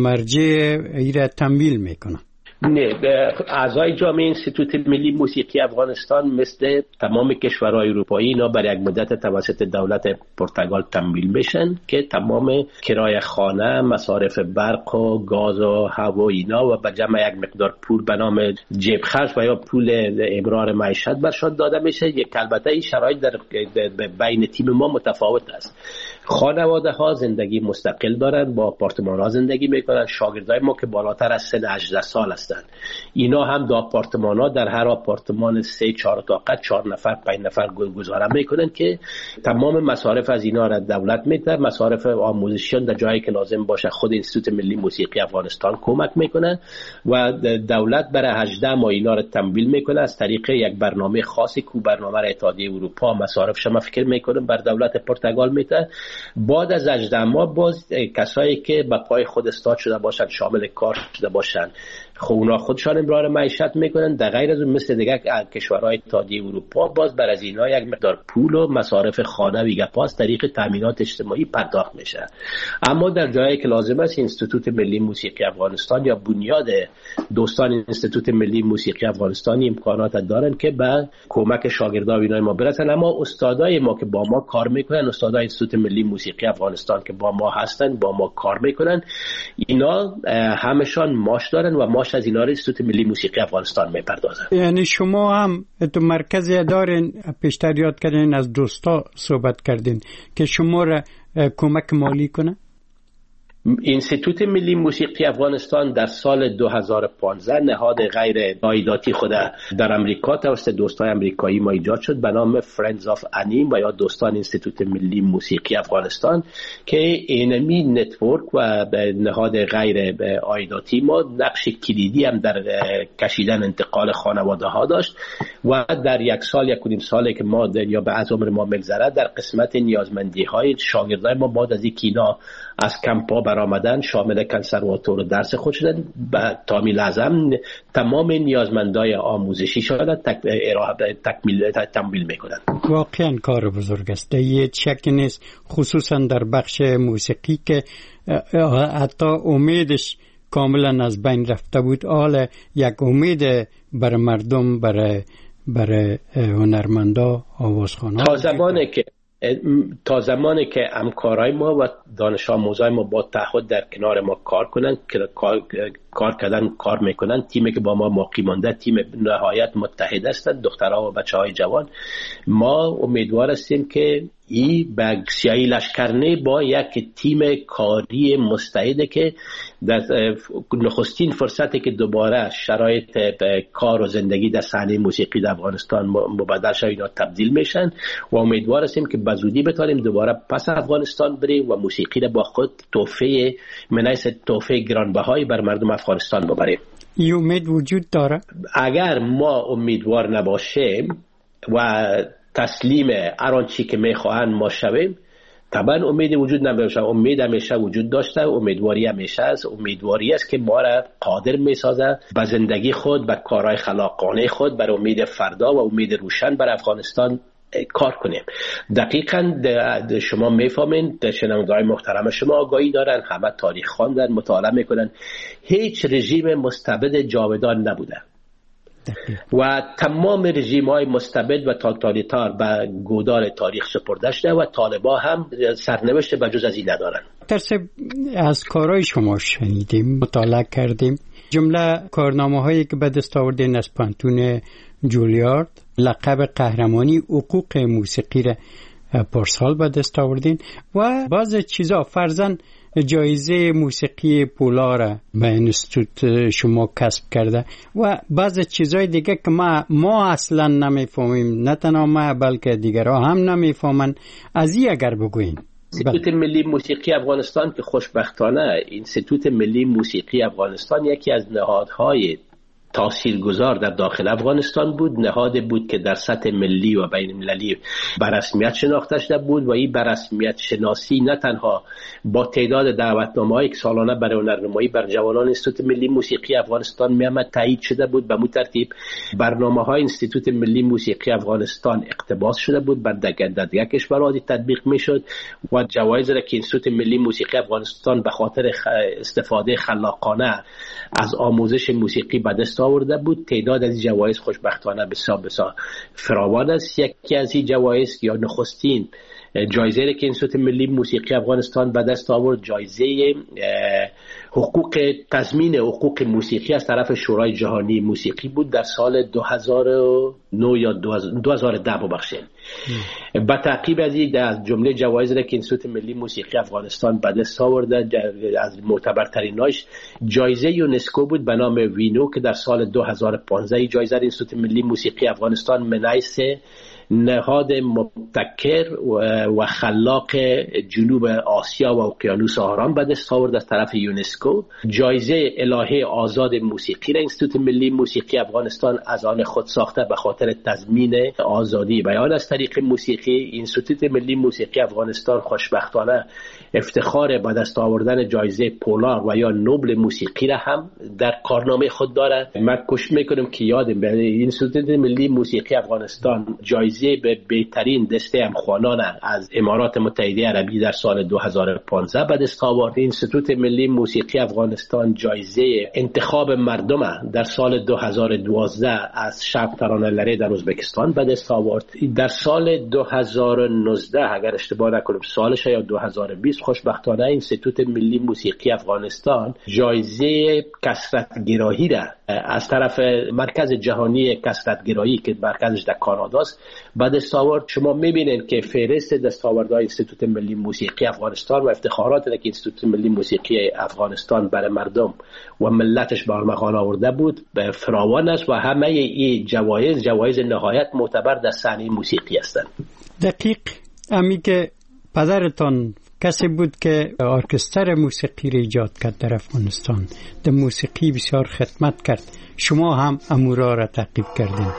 مرجع ایره تمویل میکنن؟ نه، اعضای جامعه اینستیتوت ملی موسیقی افغانستان مثل تمام کشورهای اروپایی اینا برای یک مدت توسط دولت پرتغال تمویل میشن که تمام کرایه خانه، مصارف برق و گاز و هوا اینا و به جمع یک مقدار پول به نام جیب خرج و یا پول امرار معیشت برشان داده میشه. یک البته این شرایط در بین تیم ما متفاوت است. خانواده ها زندگی مستقل دارن، با آپارتمان ها زندگی میکنن. شاگردای ما که بالاتر از سن هجده سال هستن اینا هم در آپارتمان ها در هر آپارتمان سه چهار طاقت چهار نفر پنج نفر گذاره میکنن که تمام مصارف از اینا را دولت میده. مصارف آموزشیان در جایی که لازم باشه خود اینستیتوت ملی موسیقی افغانستان کمک میکنه و دولت برای هجده ماه اینا را تمویل میکنه از طریق یک برنامه خاصی که برنامه اتحادیه اروپا مصارف شما فکر میکنه بر دولت پرتغال میده. بعد از هجده ماه باز کسایی که به پای خود استاد شده باشن شامل کار شده باشن خب اونا خودشان امرار معیشت میکنن. در غیر از اون مثل دیگه کشورهای اتحادیه اروپا باز بر از اینا یک مقدار پول و مصارف خانه و گپاس طریق تامینات اجتماعی پرداخت میشه. اما در جایی که لازم است اینستیتوت ملی موسیقی افغانستان یا بنیاد دوستان اینستیتوت ملی موسیقی افغانستان امکانات دارن که به کمک شاگردای اینا ما برسن. اما استادای ما که با ما کار میکنن، استادای اینستیتوت ملی موسیقی افغانستان که با ما هستن با ما کار میکنن، اینا همشان ماش دارن و ماش از اینا رو اینستیتوت ملی موسیقی افغانستان میپردازه. یعنی شما هم تو مرکزی دارین، پیشتر یاد کردین از دوستا صحبت کردین که شما را کمک مالی کنه؟ اینستیتوت ملی موسیقی افغانستان در سال دو هزار و پانزده نهاد غیر عایداتی خود در امریکا توسط دوستان امریکایی ما ایجاد شد به نام Friends of Anim و یا دوستان اینستیتوت ملی موسیقی افغانستان که اینمی نتورک و نهاد غیر عایداتی ما نقش کلیدی هم در کشیدن انتقال خانواده ها داشت و در یک سال یک و نیم سالی که ما یا به از عمر ما میگذره در قسمت نیازمندی های شاگردای ما بعد از اینکه اینا از کمپا برآمدن شامل کنسرواتور و درس خود شدن به تامیل اعظم تمام نیازمندای آموزشی شدن تک ارائه تکمیل تمویل میکنن. واقعا کار بزرگ است، یه شک نیست، خصوصا در بخش موسیقی که حتی امیدش کاملا از بین رفته بود. حالا یک امید بر مردم، برای برای هنرمندا، آوازخوانان تا زمانی که تا زمانی که همکارای ما و دانش آموزای ما با تعهد در کنار ما کار کنن که کار کار کردن کار میکنن، تیمی که با ما باقی مانده تیم نهایت متحد هستند، دخترها و بچهای جوان. ما امیدوار هستیم که این به سیاهی لشکرنه با یک تیم کاری مستعده که در نخستین فرصتی که دوباره شرایط کار و زندگی در صحنه موسیقی در افغانستان مبدل شد اینا تبدیل میشن و امیدوار هستیم که بزودی بتونیم دوباره پس افغانستان بریم و موسیقی را با خود تحفه منیس تحفه گرانبهایی بر مردم افغانستان ببریم. این امید وجود داره؟ اگر ما امیدوار نباشیم و تسلیم هر آنچه که میخواهند ما شویم، طبعا امید وجود نداره. امید همیشه وجود داشته، امیدواری همیشه است. امیدواری است که ما را قادر میسازه به زندگی خود، به کارهای خلاقانه خود، بر امید فردا و امید روشن بر افغانستان کار کنیم. دقیقاً شما میفهمین، شنوندگان محترم شما آگاهی دارن، همه تاریخ خواندن، مطالعه میکنن، هیچ رژیم مستبد جاودان نبوده و تمام رژیم های مستبد و توتالیتار به گودال تاریخ سپرده شده و طالبا هم سرنوشت بجز از این ندارن. ترسب از کارهای شما شنیدیم، مطالعه کردیم، جمله کارنامه هایی که به دست آوردین از پانتون جولیارد، لقب قهرمانی حقوق موسیقی را پارسال به دست آوردین و بعض چیزا فرضاً جایزه موسیقی پولا را به انستیتوت شما کسب کرده و بعض چیزای دیگه که ما ما اصلا نمیفهمیم، نه تنها ما بلکه دیگرها هم نمیفهمن. از این اگر بگوین. انستیتوت ملی موسیقی افغانستان که خوشبختانه انستیتوت ملی موسیقی افغانستان یکی از نهادهای تاثیرگذار در داخل افغانستان بود، نهاد بود که در سطح ملی و بین المللی به رسمیت شناخته شده بود و این به رسمیت شناسی نه تنها با تعداد دعوتنامه‌هایی که سالانه برای هنرنمایی بر جوانان انستیتوت ملی موسیقی افغانستان می‌آمد تایید شده بود، به این ترتیب برنامه‌های انستیتوت ملی موسیقی افغانستان اقتباس شده بود، بر دیگر کشورها تطبیق می‌شد و جوایز را که انستیتوت ملی موسیقی افغانستان به خاطر استفاده خلاقانه از آموزش موسیقی به دست آورده بود، تعداد از این جوایز خوشبختانه بسیار بسیار فراوان است. یکی از این جوایز یا نخستین جایزه که انستیتوت ملی موسیقی افغانستان به دست آورد، جایزه حقوق تضمین حقوق موسیقی از طرف شورای جهانی موسیقی بود در سال دو هزار و نه یا دو هزار و ده ببخشید. با تعقیب از این از جمله جوایز که انستیتوت ملی موسیقی افغانستان به دست آورده، از معتبرتریناش جایزه یونسکو بود به نام وینو که در سال دو هزار و پانزده جایزه انستیتوت ملی موسیقی افغانستان منایس نهاد مبتکر و خلاق جنوب آسیا و اقیانوس آرام به دست آورد از طرف یونسکو. جایزه الهه آزاد موسیقی را انستیتوت ملی موسیقی افغانستان از آن خود ساخته به خاطر تضمین آزادی بیان از طریق موسیقی. انستیتوت ملی موسیقی افغانستان خوشبختانه افتخار به دست آوردن جایزه پولار و یا نوبل موسیقی را هم در کارنامه خود دارد. من کوشش میکنم که یادم بیاد انستیتوت ملی موسیقی افغانستان جایزه به بهترین دسته همخوانان از امارات متحده عربی در سال دو هزار و پانزده به دست آورد. انستیتوت ملی موسیقی افغانستان جایزه انتخاب مردم در سال دو هزار و دوازده از شب ترانه لره در ازبکستان به دست آورد. در سال دو هزار و نوزده اگر اشتباه نکنم سالش یا دو هزار و بیست خوشبختانه انستیتوت ملی موسیقی افغانستان جایزه کثرت‌گرایی را از طرف مرکز جهانی کثرت‌گرایی که مرکزش در کاناداست به دست آورد. شما میبینید که فهرست دستاوردهای انستیتوت ملی موسیقی افغانستان و افتخاراتی که انستیتوت ملی موسیقی افغانستان برای مردم و ملتش به ارمغان آورده بود به فراوان است و همه این جوایز جوایز نهایت معتبر در صحنه موسیقی هستند. دقیق امی که پدرتان کسی بود که ارکستر موسیقی را ایجاد کرد در افغانستان، در موسیقی بسیار خدمت کرد، شما هم امورا را تعقیب کردین.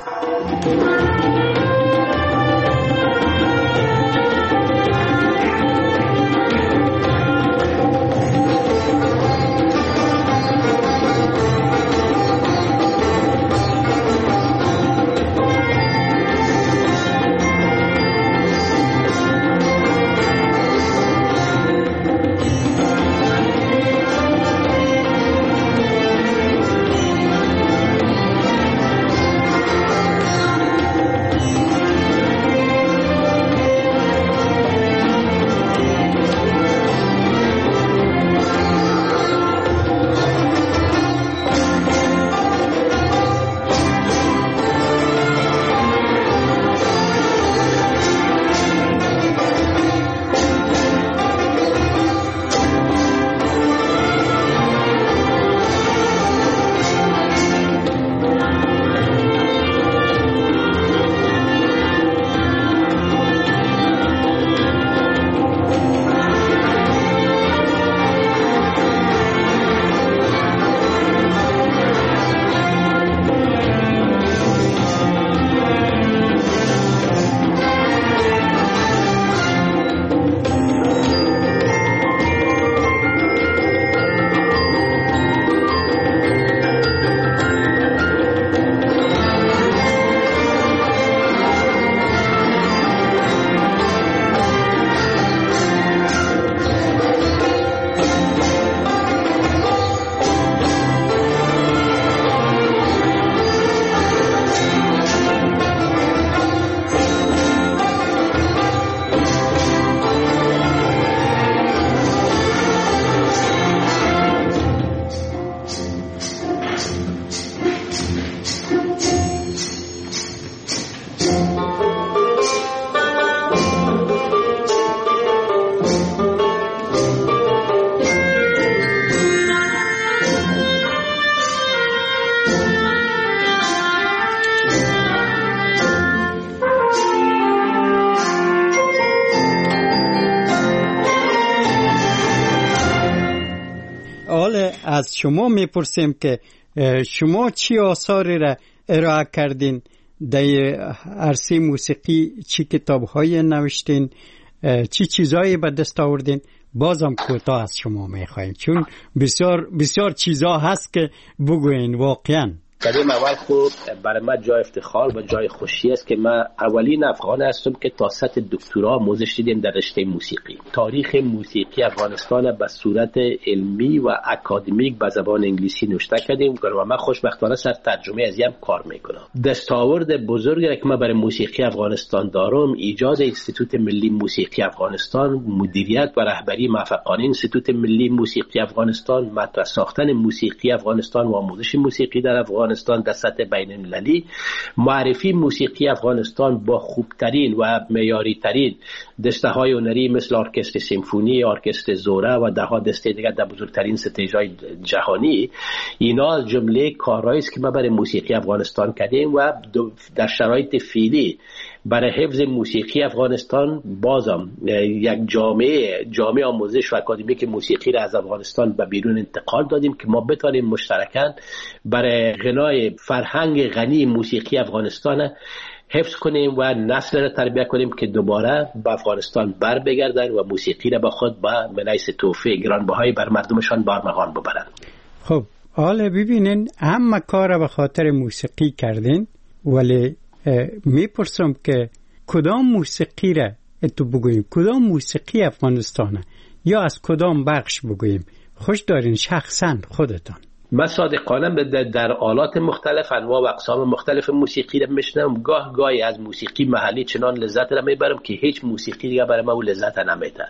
از شما میپرسیم که شما چی آثاری را ارائه کردین در عرصه موسیقی، چی کتاب‌های نوشتین، چی چیزایی به دست آوردین. بازم کوتاه از شما میخوایم چون بسیار بسیار چیزا هست که بگوین. واقعا در این اول خوب برای من جای افتخار و جای خوشی است که من اولین افغان هستم که تا سطح دکترا آموزش دیدم در رشته موسیقی. تاریخ موسیقی افغانستان به صورت علمی و اکادمیک به زبان انگلیسی نوشته کردیم و من خوشبختانه سر ترجمه از یم کار میکنم. دستاورد بزرگی که من برای موسیقی افغانستان دارم ایجاد اینستیتوت ملی موسیقی افغانستان، مدیریت و رهبری موفقانه اینستیتوت ملی موسیقی افغانستان، مطرح ساختن موسیقی افغانستان و آموزش موسیقی در افغانستان در سطح بین المللی، معرفی موسیقی افغانستان با خوبترین و معیاری ترین دسته های هنری مثل ارکستر سیمفونی، ارکستر زوره و ده ها دسته دیگر در بزرگترین استیج‌های جهانی. اینا از جمله کارهایی است که ما برای موسیقی افغانستان کردیم و در شرایط فعلی برای حفظ موسیقی افغانستان بازم یک جامعه جامعه آموزش و اکادمیک موسیقی را از افغانستان به بیرون انتقال دادیم که ما بتوانیم مشترکاً برای غنای فرهنگ غنی موسیقی افغانستان حفظ کنیم و نسل را تربیت کنیم که دوباره به افغانستان بر بگردن و موسیقی را با خود به منیس توفیق گرانبهایی بر مردمشان بارمغان ببرن. خب حالا ببینین همه کار به خاطر موسیقی کردین، ولی میپرسم که کدام موسیقی را تو بگوییم، کدام موسیقی افغانستانه یا از کدام بخش بگوییم؟ خوش دارین شخصا خودتان. من صادقانه در آلات مختلف انواع و اقسام مختلف موسیقی را میشنم. گاه گاهی از موسیقی محلی چنان لذت را میبرم که هیچ موسیقی دیگه برای من لذت نمیده.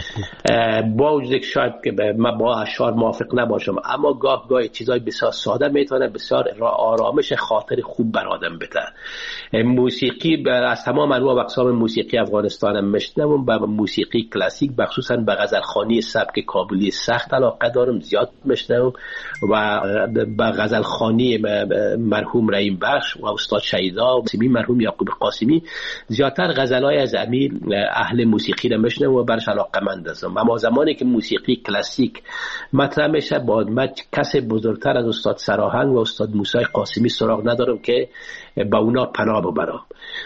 با وجود که شاید که من با اشعار موافق نباشم، اما گاه گاهی چیزای بسیار ساده میتونه بسیار آرامش خاطر خوب بر آدم بده. موسیقی از تمام انواع و اقسام موسیقی افغانستان میشنم. به موسیقی کلاسیک بخصوصا به غزلخوانی سبک کابلی سخت علاقه دارم، زیاد میشنم و با غزل خوانی مرحوم رحیم بخش و استاد شهیدا و مرحوم یعقوب قاسمی زیادتر غزلای از امیر اهل موسیقی را میشنوم و برش علاقه‌مند هستم. اما زمانی که موسیقی کلاسیک مطرح میشه با من کس بزرگتر از استاد سراهنگ و استاد موسی قاسمی سراغ ندارم که با اونا پناه ببرم.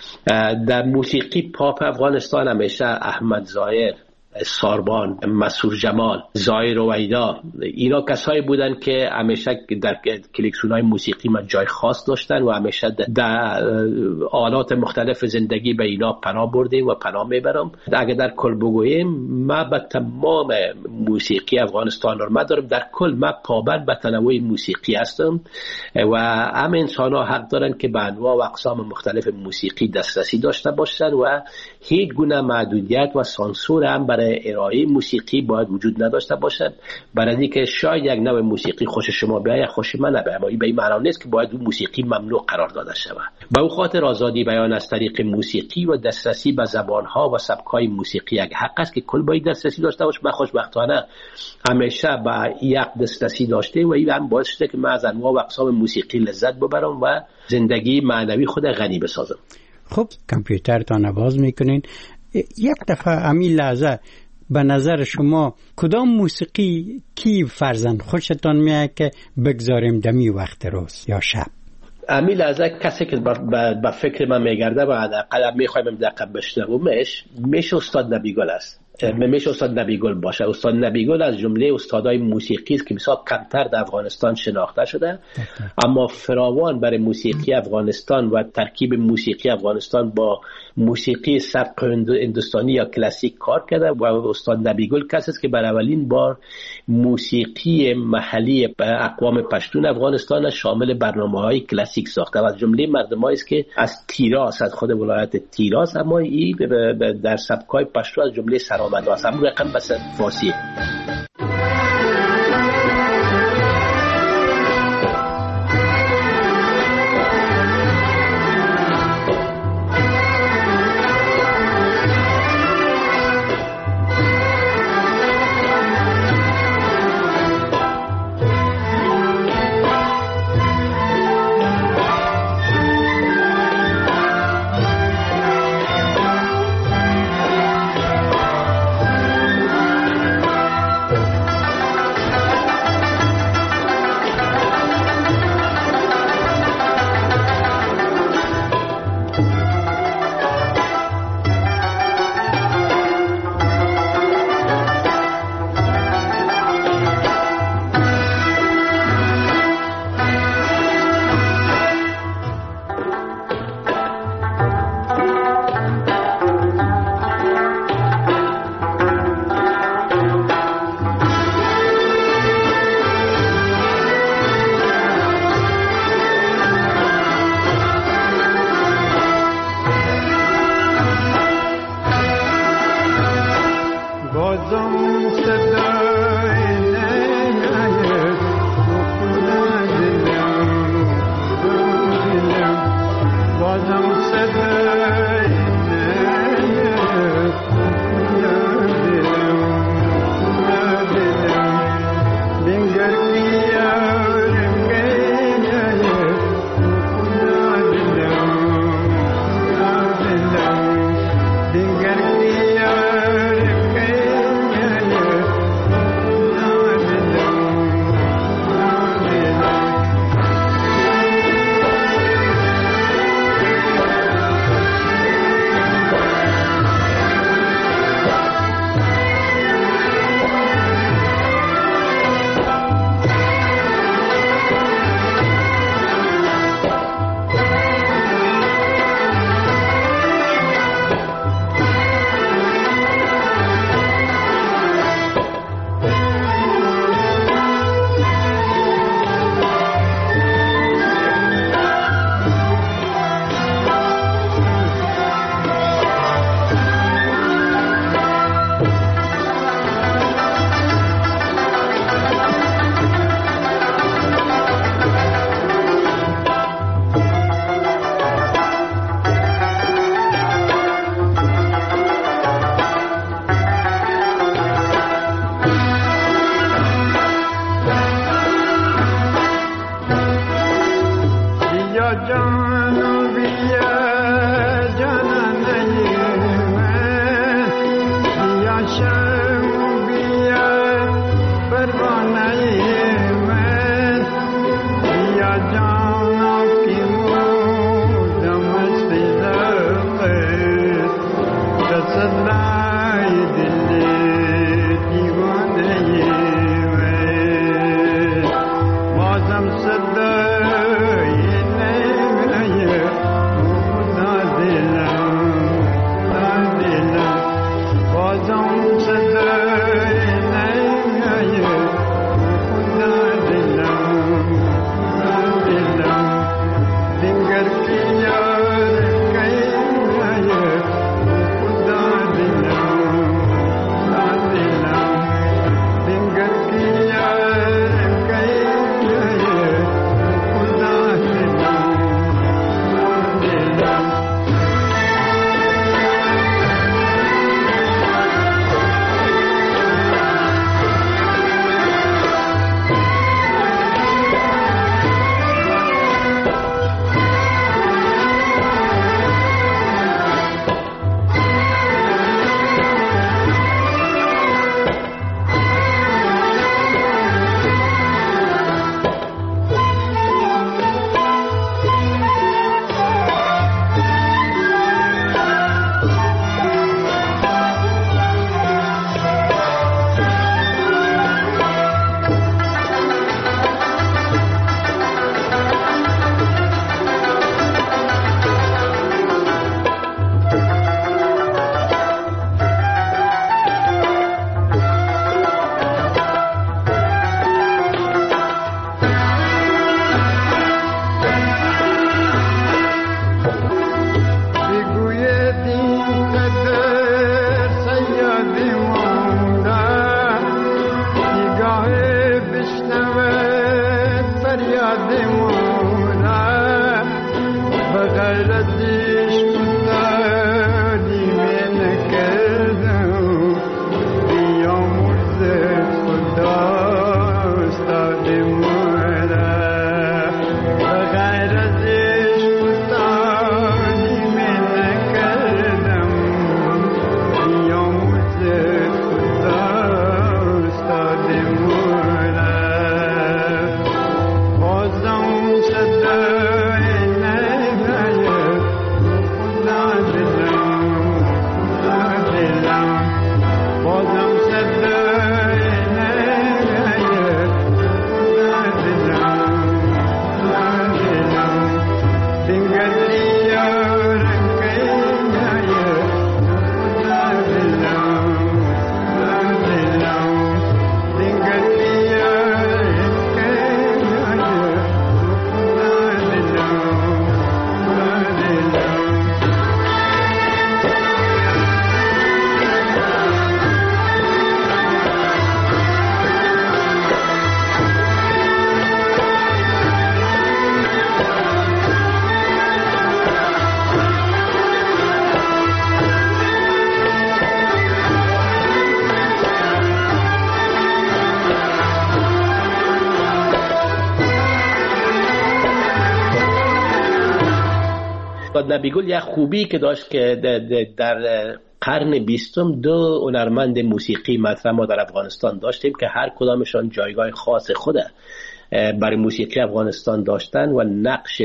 در موسیقی پاپ افغانستان همیشه احمد ظاهر، ساربان، مسعود جمال، زاهر رویدا، اینا کسایی بودن که همیشه در کلکسیون‌های موسیقی من جای خاص داشتن و همیشه در آلات مختلف زندگی به اینا پناه بردیم و پناه میبرم. اگه در کل بگوییم من به تمام موسیقی افغانستان رو دارم، در کل من پابند به تنوع موسیقی هستم و همه انسان ها حق دارن که به انواع و اقسام مختلف موسیقی دسترسی داشته باشن و هیچ گونه محدودیت و سانسور هم برای ارائه موسیقی باید وجود نداشته باشد. برای اینکه شاید یک نوع موسیقی خوش شما بیاید خوش من نباید، اما این به این معنی نیست که باید موسیقی ممنوع قرار داده شود. به او خاطر آزادی بیان از طریق موسیقی و دسترسی به زبانها و سبک‌های موسیقی یک حق است که کل باید دسترسی داشته باشه. من خوشبختانه همیشه به یک دسترسی داشته و این هم باعث شده که من از انواع و اقسام موسیقی لذت ببرم و زندگی معنوی خود غنی بسازم. خب کامپیوترتان آواز میکنین. یک دفعه همین لحظه به نظر شما کدام موسیقی کی فرزند خوشتان میاد که بگذاریم دمی وقت روز یا شب؟ همین لحظه کسی که به فکر من میگرده و حداقل میخوایم دقیقا بشنومش میشه استاد نبیگل است. میشه استاد نبیگل باشه. استاد نبیگل از جمله استادای موسیقی است که بسیار کمتر در افغانستان شناخته شده، اما فراوان برای موسیقی افغانستان و ترکیب موسیقی افغانستان با موسیقی سبک هندوستانی یا کلاسیک کار کرده و استاد نبیگل کسی است که برای اولین بار موسیقی محلی اقوام پشتون افغانستان شامل برنامه‌های کلاسیک ساخته و از جمله مردمایی است که از تیراس، از خود ولایت تیراس، اما این در سبک‌های پشتو از جمله سرآمد است. همون رقم بس فارسی. نبیگل یک خوبی که داشت که در قرن بیستم دو هنرمند موسیقی مطرح ما در افغانستان داشتیم که هر کدامشان جایگاه خاص خوده برای موسیقی افغانستان داشتن و نقش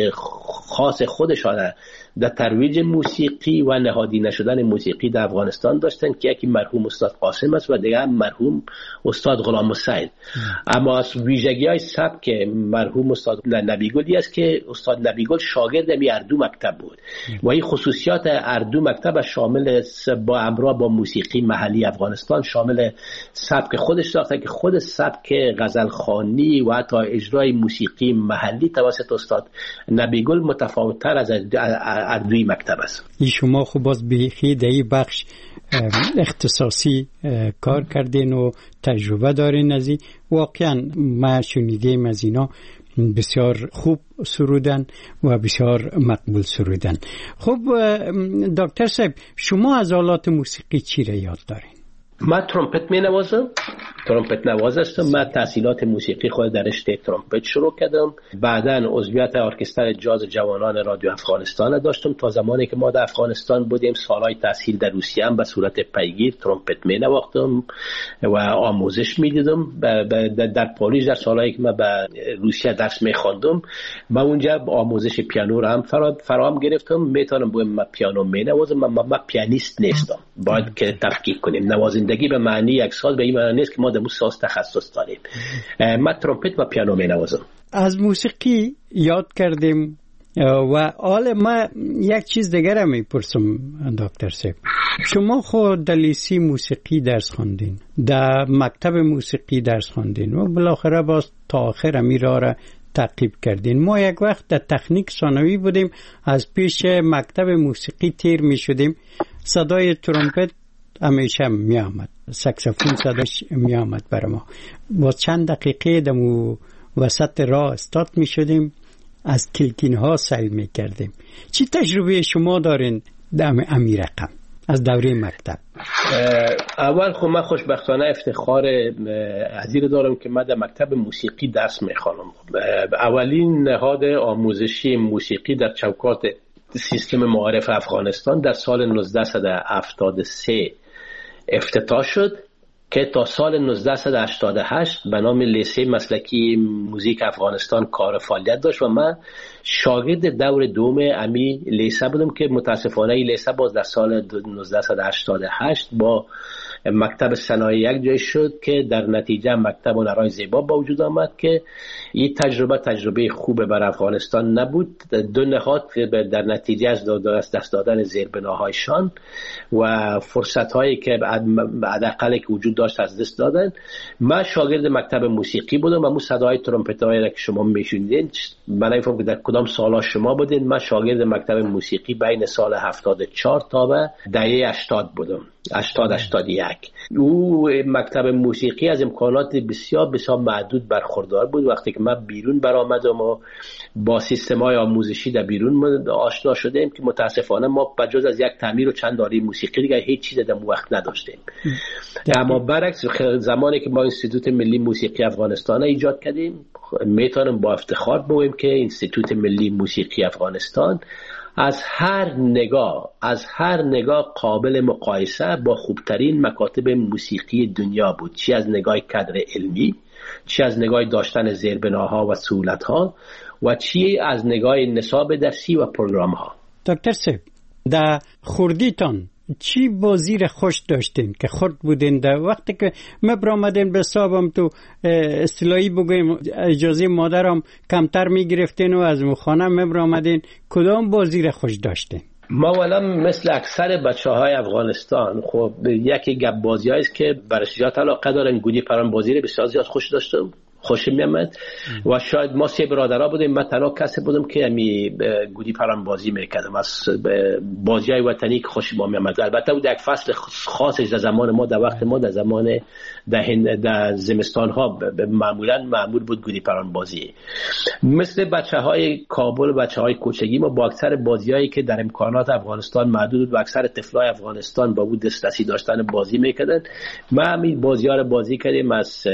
خاص خودشان در ترویج موسیقی و نهادی نشدن موسیقی در افغانستان داشتن که یکی مرحوم استاد قاسم است و دیگر مرحوم استاد غلام السید. اما از ویژگی‌های سبک مرحوم استاد نبیگلی است که استاد نبیگل شاگرد می اردو مکتب بود و این خصوصیات اردو مکتب شامل با امرا با موسیقی محلی افغانستان شامل سبک خودش داشته که خود سبک غزلخوانی و حتی اجرای موسیقی محلی توسط استاد نبیگل متفاوت‌تر از اردوی مکتب است. ای شما خب باز بیخی در این بخش اختصاصی کار کردین و تجربه دارین از این. واقعا ما شنیدیم از اینا بسیار خوب سرودن و بسیار مقبول سرودن. خب دکتر صاحب شما از آلات موسیقی چی را یاد دارین؟ من ترومپت می نوازم، ترومپت نواز هستم. من تحصیلات موسیقی خود در رشته ترومپت شروع کردم، بعداً عضویت ارکستر جاز جوانان رادیو افغانستان داشتم. تا زمانی که ما در افغانستان بودیم سالهای تحصیل در روسیه هم به صورت پیگیر ترومپت می نواختم و آموزش می دیدم. در پاریس در سالهایی که من به روسیه درس می خواندم من اونجا آموزش پیانو را هم فراهم گرفتم. میتونم بگم من پیانو می نوازم، من, من پیانیست نیستم، باید که تفکیک کنیم. نوازنده زندگی به معنی یک ساز به این معنی نیست که ما در اون ساز تخصص داریم. من ترومپت و پیانو می‌نوازم. از موسیقی یاد کردیم و حالا ما یک چیز دیگر هم میپرسم دکتر صاحب، شما خود در لیسه موسیقی درس خواندین، در مکتب موسیقی درس خواندین و بالاخره باز تا آخر امیرا را تعقیب کردین. ما یک وقت در تکنیک ثانوی بودیم، از پیش مکتب موسیقی تیر می شدیم، صدای ترومپت همیشه می آمد، ساکسیفون صداش می آمد بر ما. با چند دقیقه دمو وسط راه استارت می شدیم، از کلکین ها سعی می کردیم. چی تجربه شما دارین در امی رقم از دوره مکتب؟ اول خب من خوشبختانه افتخار عزیز دارم که من در مکتب موسیقی درس میخوانم. اولین نهاد آموزشی موسیقی در چوکات سیستم معارف افغانستان در سال نوزده هفتاد و سه افتتاح شد که تا سال نوزده هشتاد و هشت به نام لیسه مسلکی موزیک افغانستان کار فعالیت داشت و من شاگرد دور دوم امی لیسه بودم که متاسفانه این لیسه باز در سال نوزده هشتاد و هشت با مکتب صنایع یک جای شد که در نتیجه مکتب هنرهای زیبا با وجود آمد که این تجربه تجربه خوب بر افغانستان نبود. دو نهاد در نتیجه از دست دادن زیربناهایشان و فرصت هایی که حداقل که وجود داشت از دست دادن. من شاگرد مکتب موسیقی بودم و مو صدای ترومپت هایی که شما میشنیدین من نمی‌فهمم که در کدام سالا شما بودین. من شاگرد مکتب موسیقی بین سال هفتاد و چهار تا و دهه هشتاد بودم، هشتاد هشتاد و یک. او مکتب موسیقی از امکانات بسیار بسیار محدود برخوردار بود. وقتی که من بیرون برآمدم و با سیستم‌های آموزشی در بیرون آشنا شدیم که متاسفانه ما بجز از یک تعمیر و چند داری موسیقی دیگه هیچ چیز در وقت نداشتیم. اما برعکس زمانی که ما انستیتوت ملی موسیقی افغانستان ایجاد کردیم، میتونم با افتخار بگویم که انستیتوت ملی موسیقی افغانستان از هر نگاه از هر نگاه قابل مقایسه با خوبترین مکاتب موسیقی دنیا بود، چی از نگاه کادر علمی، چی از نگاه داشتن زیربناها و سهولت‌ها و چی از نگاه نصاب درسی و پروگرام‌ها. دکتر صاحب، در خردیتان چی بازی را خوش داشتین که خرد بودین؟ در وقتی که ما برآمدین به صاحبم تو اصطلاحی بگویم اجازه مادرم کمتر میگرفتین و از مخانه ما برآمدین، کدام بازی را خوش داشتین؟ ما والا مثل اکثر بچه های افغانستان خب یکی گپ بازی هاییست که برش زیاد علاقه دارن. گودی پران بازی رو بسیار زیاد خوش داشتم، خوشم میامد و شاید ما سه برادرها بودیم، من تنها کسی بودم که امی گودی پران بازی میکردم. از بازی های وطنی که خوش ما میامد. البته بود یک فصل خاصش در زمان ما، در وقت ما، در زمان در, در زمستان ها معمولا معمول بود گودی پران بازی. مثل بچه های کابل و بچه های کوچگی ما با اکثر بازی هایی که در امکانات افغانستان محدود و اکثر طفلای افغانستان با بود دسترسی داشتن بازی میکردن. ما همین بازی ها رو بازی کردیم. از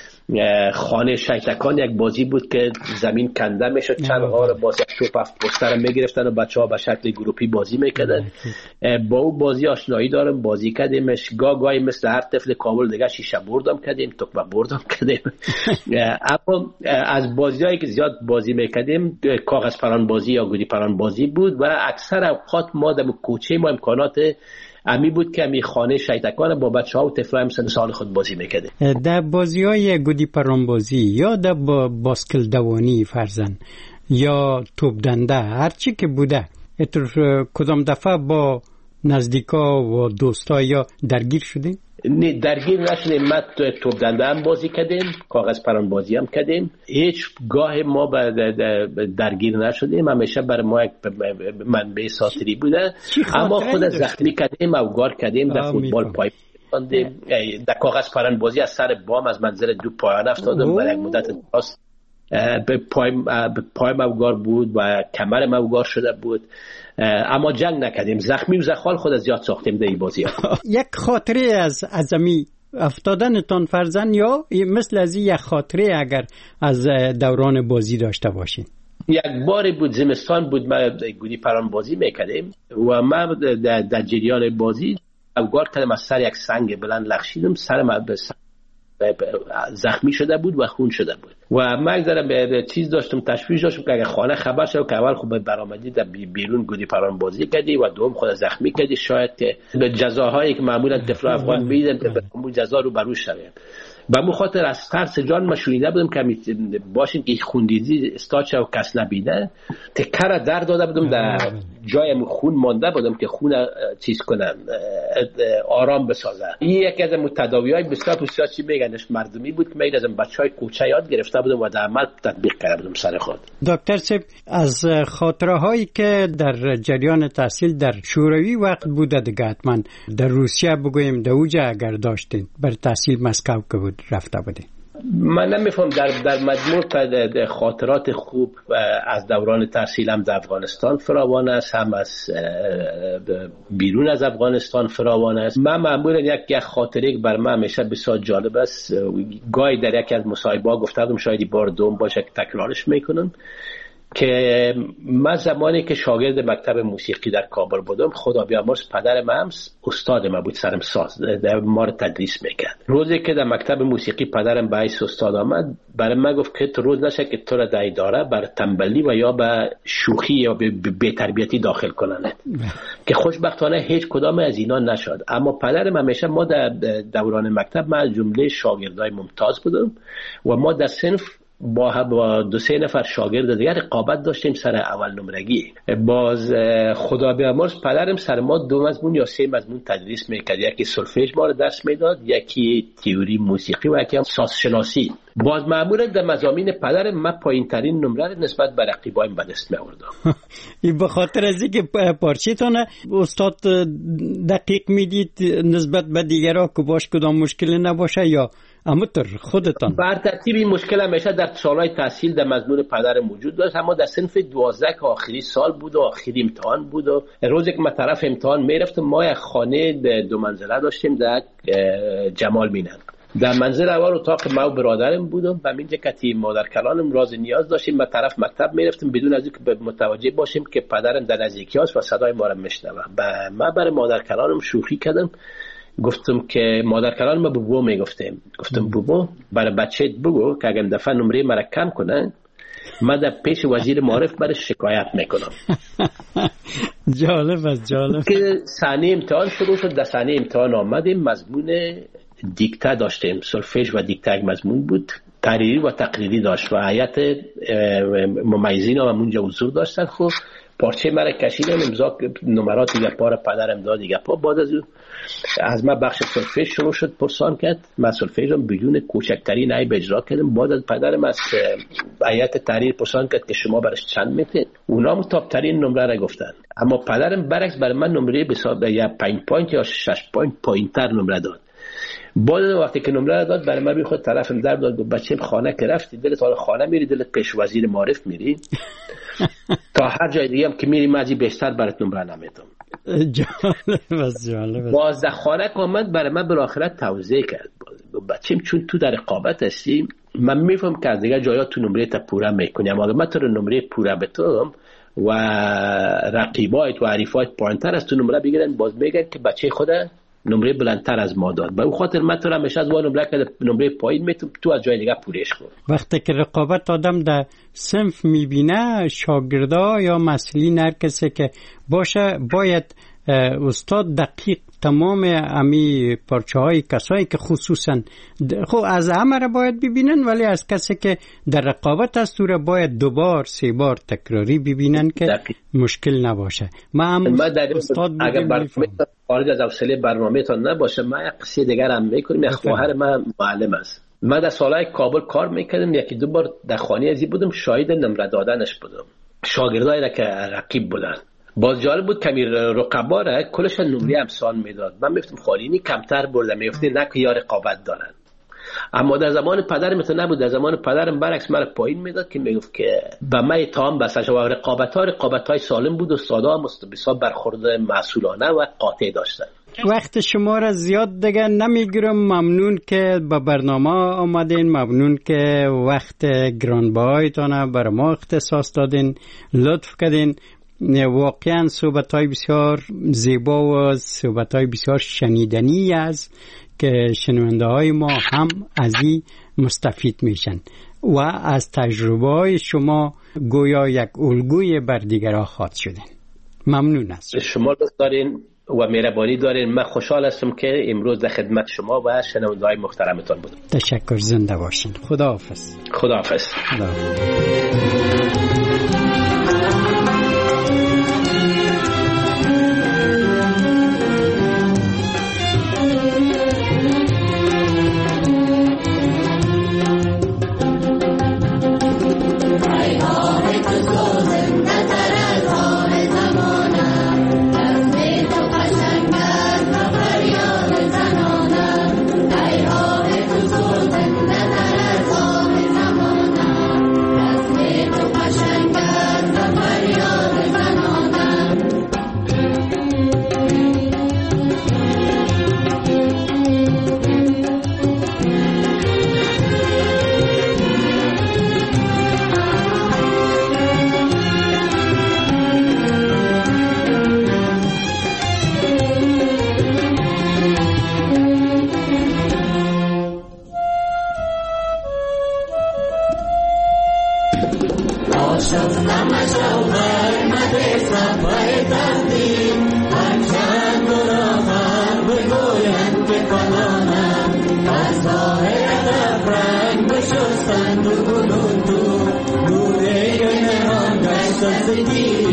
خانه شیطکان یک بازی بود که زمین کنده میشد، چند غار باز یک توپ هفت پستر میگرفتن و بچه ها به شکل گروپی بازی میکردن. با او بازی آشنایی دارم، بازی کردیمش. گاه گاهی مثل هر طفل کابل دیگه شیشه بردم کردیم، توپ بردم کردیم. اما از بازی هایی که زیاد بازی میکردیم کاغذ پران بازی یا گودی پران بازی بود و اکثر اوقات ما در کوچه ما امکانات امی بود که امی خانه شیطکان با بچه ها و طفل هم سن سال خود بازی میکرده. در بازی های گودی پران بازی یا در با باسکل دوانی فرزن یا توپ دنده هرچی که بوده، کدام دفعه با نزدیکا و دوستا یا درگیر شدیم؟ نه درگیر نشدیم. ما توپ دنده هم بازی کردیم، کاغذ پران بازی هم کردیم. هیچ گاه ما درگیر نشدیم. همیشه برای ما یک منبع ساتری بوده. اما خود زخمی کردیم، اوگار کردیم، در فوتبال پای کردیم، در کاغذ پران بازی از سر بام از منزل دو پایان افتادم. برای یک مدت دراز به پایم پایم اوگار بود و کمر اوگار شده بود، اما جنگ نکردیم. زخمی و زخال خود از یاد ساختیم در این بازی ها. یک خاطره از ازمی افتادنتان فرزن یا مثل از یک خاطره اگر از دوران بازی داشته باشین؟ یک باری بود زمستان بود، ما گودی پران بازی میکردیم و ما در جریان بازی اوگار کردم، از سر یک سنگ بلند لغشیدم، سر ما به زخمی شده بود و خون شده بود و من ذره به چیز داشتم، تشویش داشتم که اگه خانه خبر شد که اول خوب برآمدی در بیرون گودی پران بازی کردی و دوم خود زخمی کردی، شاید که به جزاهایی که معمولا طفل افغان میدن به اون جزا رو بروش شوه. به مو خاطر از ترس جان ما شنیده بودم که باشین که خوندیزی استاچ و کس نبینه تکر درد داده بودم در جای خون مانده بودم که خون چیز کنن آرام بسازه. این یکی از تداوی‌های بسیار بسیار چی میگنش مردمی بود که من از بچهای کوچه یاد گرفته بودم و در عمل تطبیق کرده بودم سر خود. دکتر صاحب، از خاطره هایی که در جریان تحصیل در شوروی وقت بوده دیگه، حتما در روسیه بگویم در اوجه اگر داشتین بر تحصیل مسکو که بود رفته بودین. من نمیفهم در در مجموع خاطرات خوب از دوران تحصیلم در افغانستان فراوان است، هم از بیرون از افغانستان فراوان است. من معمولا یک یک خاطره بر من همیشه بسیار جالب است، گاهی در یکی از مصاحبه‌ها گفتم، شاید بار دوم باشه که تکرارش میکنم، که من زمانی که شاگرد مکتب موسیقی در کابل بودم، خدا بیامرز پدر من استاد ما بود، سرم ساز در ما رو تدریس میکرد. روزی که در مکتب موسیقی پدرم به حیث استاد آمد، برای من گفت که تو روز نشه که تو را در اداره بر تنبلی و یا به شوخی یا به بی‌تربیتی داخل کنند که خوشبختانه هیچ کدام از اینا نشد. اما پدرم همیشه، ما در دوران مکتب من جمله شاگردای ممتاز بودم و ما در صنف با با دو سه نفر شاگرد دیگر رقابت داشتیم سر اول نمرگی. باز خدا بیامرز پدرم سر ما دو مضمون یا سه مضمون تدریس میکرد، یکی سولفژ ما رو درس میداد، یکی تئوری موسیقی و یکی هم سازشناسی. باز معمولا در مضامین پدرم من پایین ترین نمره نسبت به رقیبایم به دست میآوردم. این به خاطر از اینکه پارچه‌تون استاد دقیق میدید نسبت به دیگرها که باش کدام مشکلی نباشه، یا اما در خودتان بر ترتیب این مشکل همیشه در سالهای تحصیل در مضمون پدر موجود داشت. اما در صنف دوازده که آخری سال بود و آخری امتحان بود و روزی که من طرف امتحان میرفتم، ما یک خانه دو منزله داشتیم در جمال مینن. در منزل اول اتاق ما و برادرم بودم و اینجا کتی مادر کلانم راز نیاز داشتیم، من طرف مکتب میرفتم بدون از اینکه متوجه باشیم که پدرم در نزدیکی است و صدای ما رو میشنوه. من برای مادر کلانم شوخی کردم، گفتم که مادر کلان ما بابا میگفتیم، گفتم بابا برای بچه‌ت بگو که اگر دفعه نمره مرا کم کنه من در پیش وزیر معارف برای شکایت میکنم. جالب است، جالب. که صحنه امتحان شروع شد، در صحنه امتحان آمدیم، مضمون دیکته داشتیم، سولفژ و دیکته یک مضمون بود، تحریری و تقریری داشت و هیئت ممیزین هم اونجا حضور داشتن. خب پارچه مرا کشیدم، امضا نمرات دیگه پا پدرم داد دیگه پا. بعد از از من بخش سولفژ شروع شد پرسان کرد، من سولفژم بدون کوچکترین عیب اجرا کردم. بعد از پدرم از هیئت تحریر پرسان کرد که شما برش چند میتین، اونا متابترین نمره را گفتن. اما پدرم برعکس برای من نمره بسیار یا پنج پوینت یا شش پوینت پایینتر نمره داد. بعد وقتی که نمره داد برای من بخود طرفم در داد، گفت بچه‌م خانه که رفتی دلت حال خانه میری، دلت پیش وزیر معارف میری تا هر جای دیگه هم که میری مازی بیشتر برات نمره نمیدم. جالب است، جالب است. باز در خانه که آمد برای من بالاخره توضیح کرد، بچه‌م چون تو در رقابت هستی من میفهم که از دیگه جایا تو نمره تا پوره میکنی، اما اگه من تو نمره پوره بتم و رقیبایت و حریفایت پایینتر از تو نمره بگیرن، باز میگن که بچه خود نمره بلندتر از ما داد. به اون خاطر من تو را همیشه از وان نمره که نمره پایین میتونم تو از جای دیگه پورش کن. وقتی که رقابت آدم در صنف میبینه، شاگردا یا مسئولین هر کسی که باشه باید استاد دقیق تمام امی پارچه های کسایی که خصوصا خب از همه را باید ببینن، ولی از کسی که در رقابت است او را باید دوبار سه بار تکراری ببینن که دقیق. مشکل نباشه. ما هم استاد بودیم، خارج از حوصله برنامه تان نباشه. من یک قصه دیگر هم میکنم. یک خواهر من معلم است، من در سالهای کابل کار میکردم، یکی دو بار در خانه ازی بودم، شاهد نمره دادنش بودم، شاگردایی را که رقیب بودن. باز جالب بود کمی رقبا را کلش نمره امسال میداد، من میفتم خالینی کمتر برده میفته نه که یا رقابت دارن. اما در زمان پدرم تو نبود، در زمان پدرم برعکس من پایین میداد که میگفت که به من اتهام بسش و رقابت ها رقابت های سالم بود، استادا هم بسیار برخورد مسئولانه و قاطع داشتن. وقت شما را زیاد دیگه نمیگیرم، ممنون که به برنامه آمدین، ممنون که وقت گرانبهایتان برای ما اختصاص دادین، لطف کردین. واقعا صحبت‌های بسیار زیبا و صحبت‌های بسیار شنیدنی است که شنونده های ما هم از این مستفید میشن و از تجربه های شما گویا یک الگوی بر دیگرها خواهد شدن. ممنون است. شما لطف دارین و مهربانی دارین. من خوشحال هستم که امروز در خدمت شما و شنونده های محترمتان بودم. تشکر، زنده باشین. خداحافظ. خداحافظ. خداحافظ. Thank you.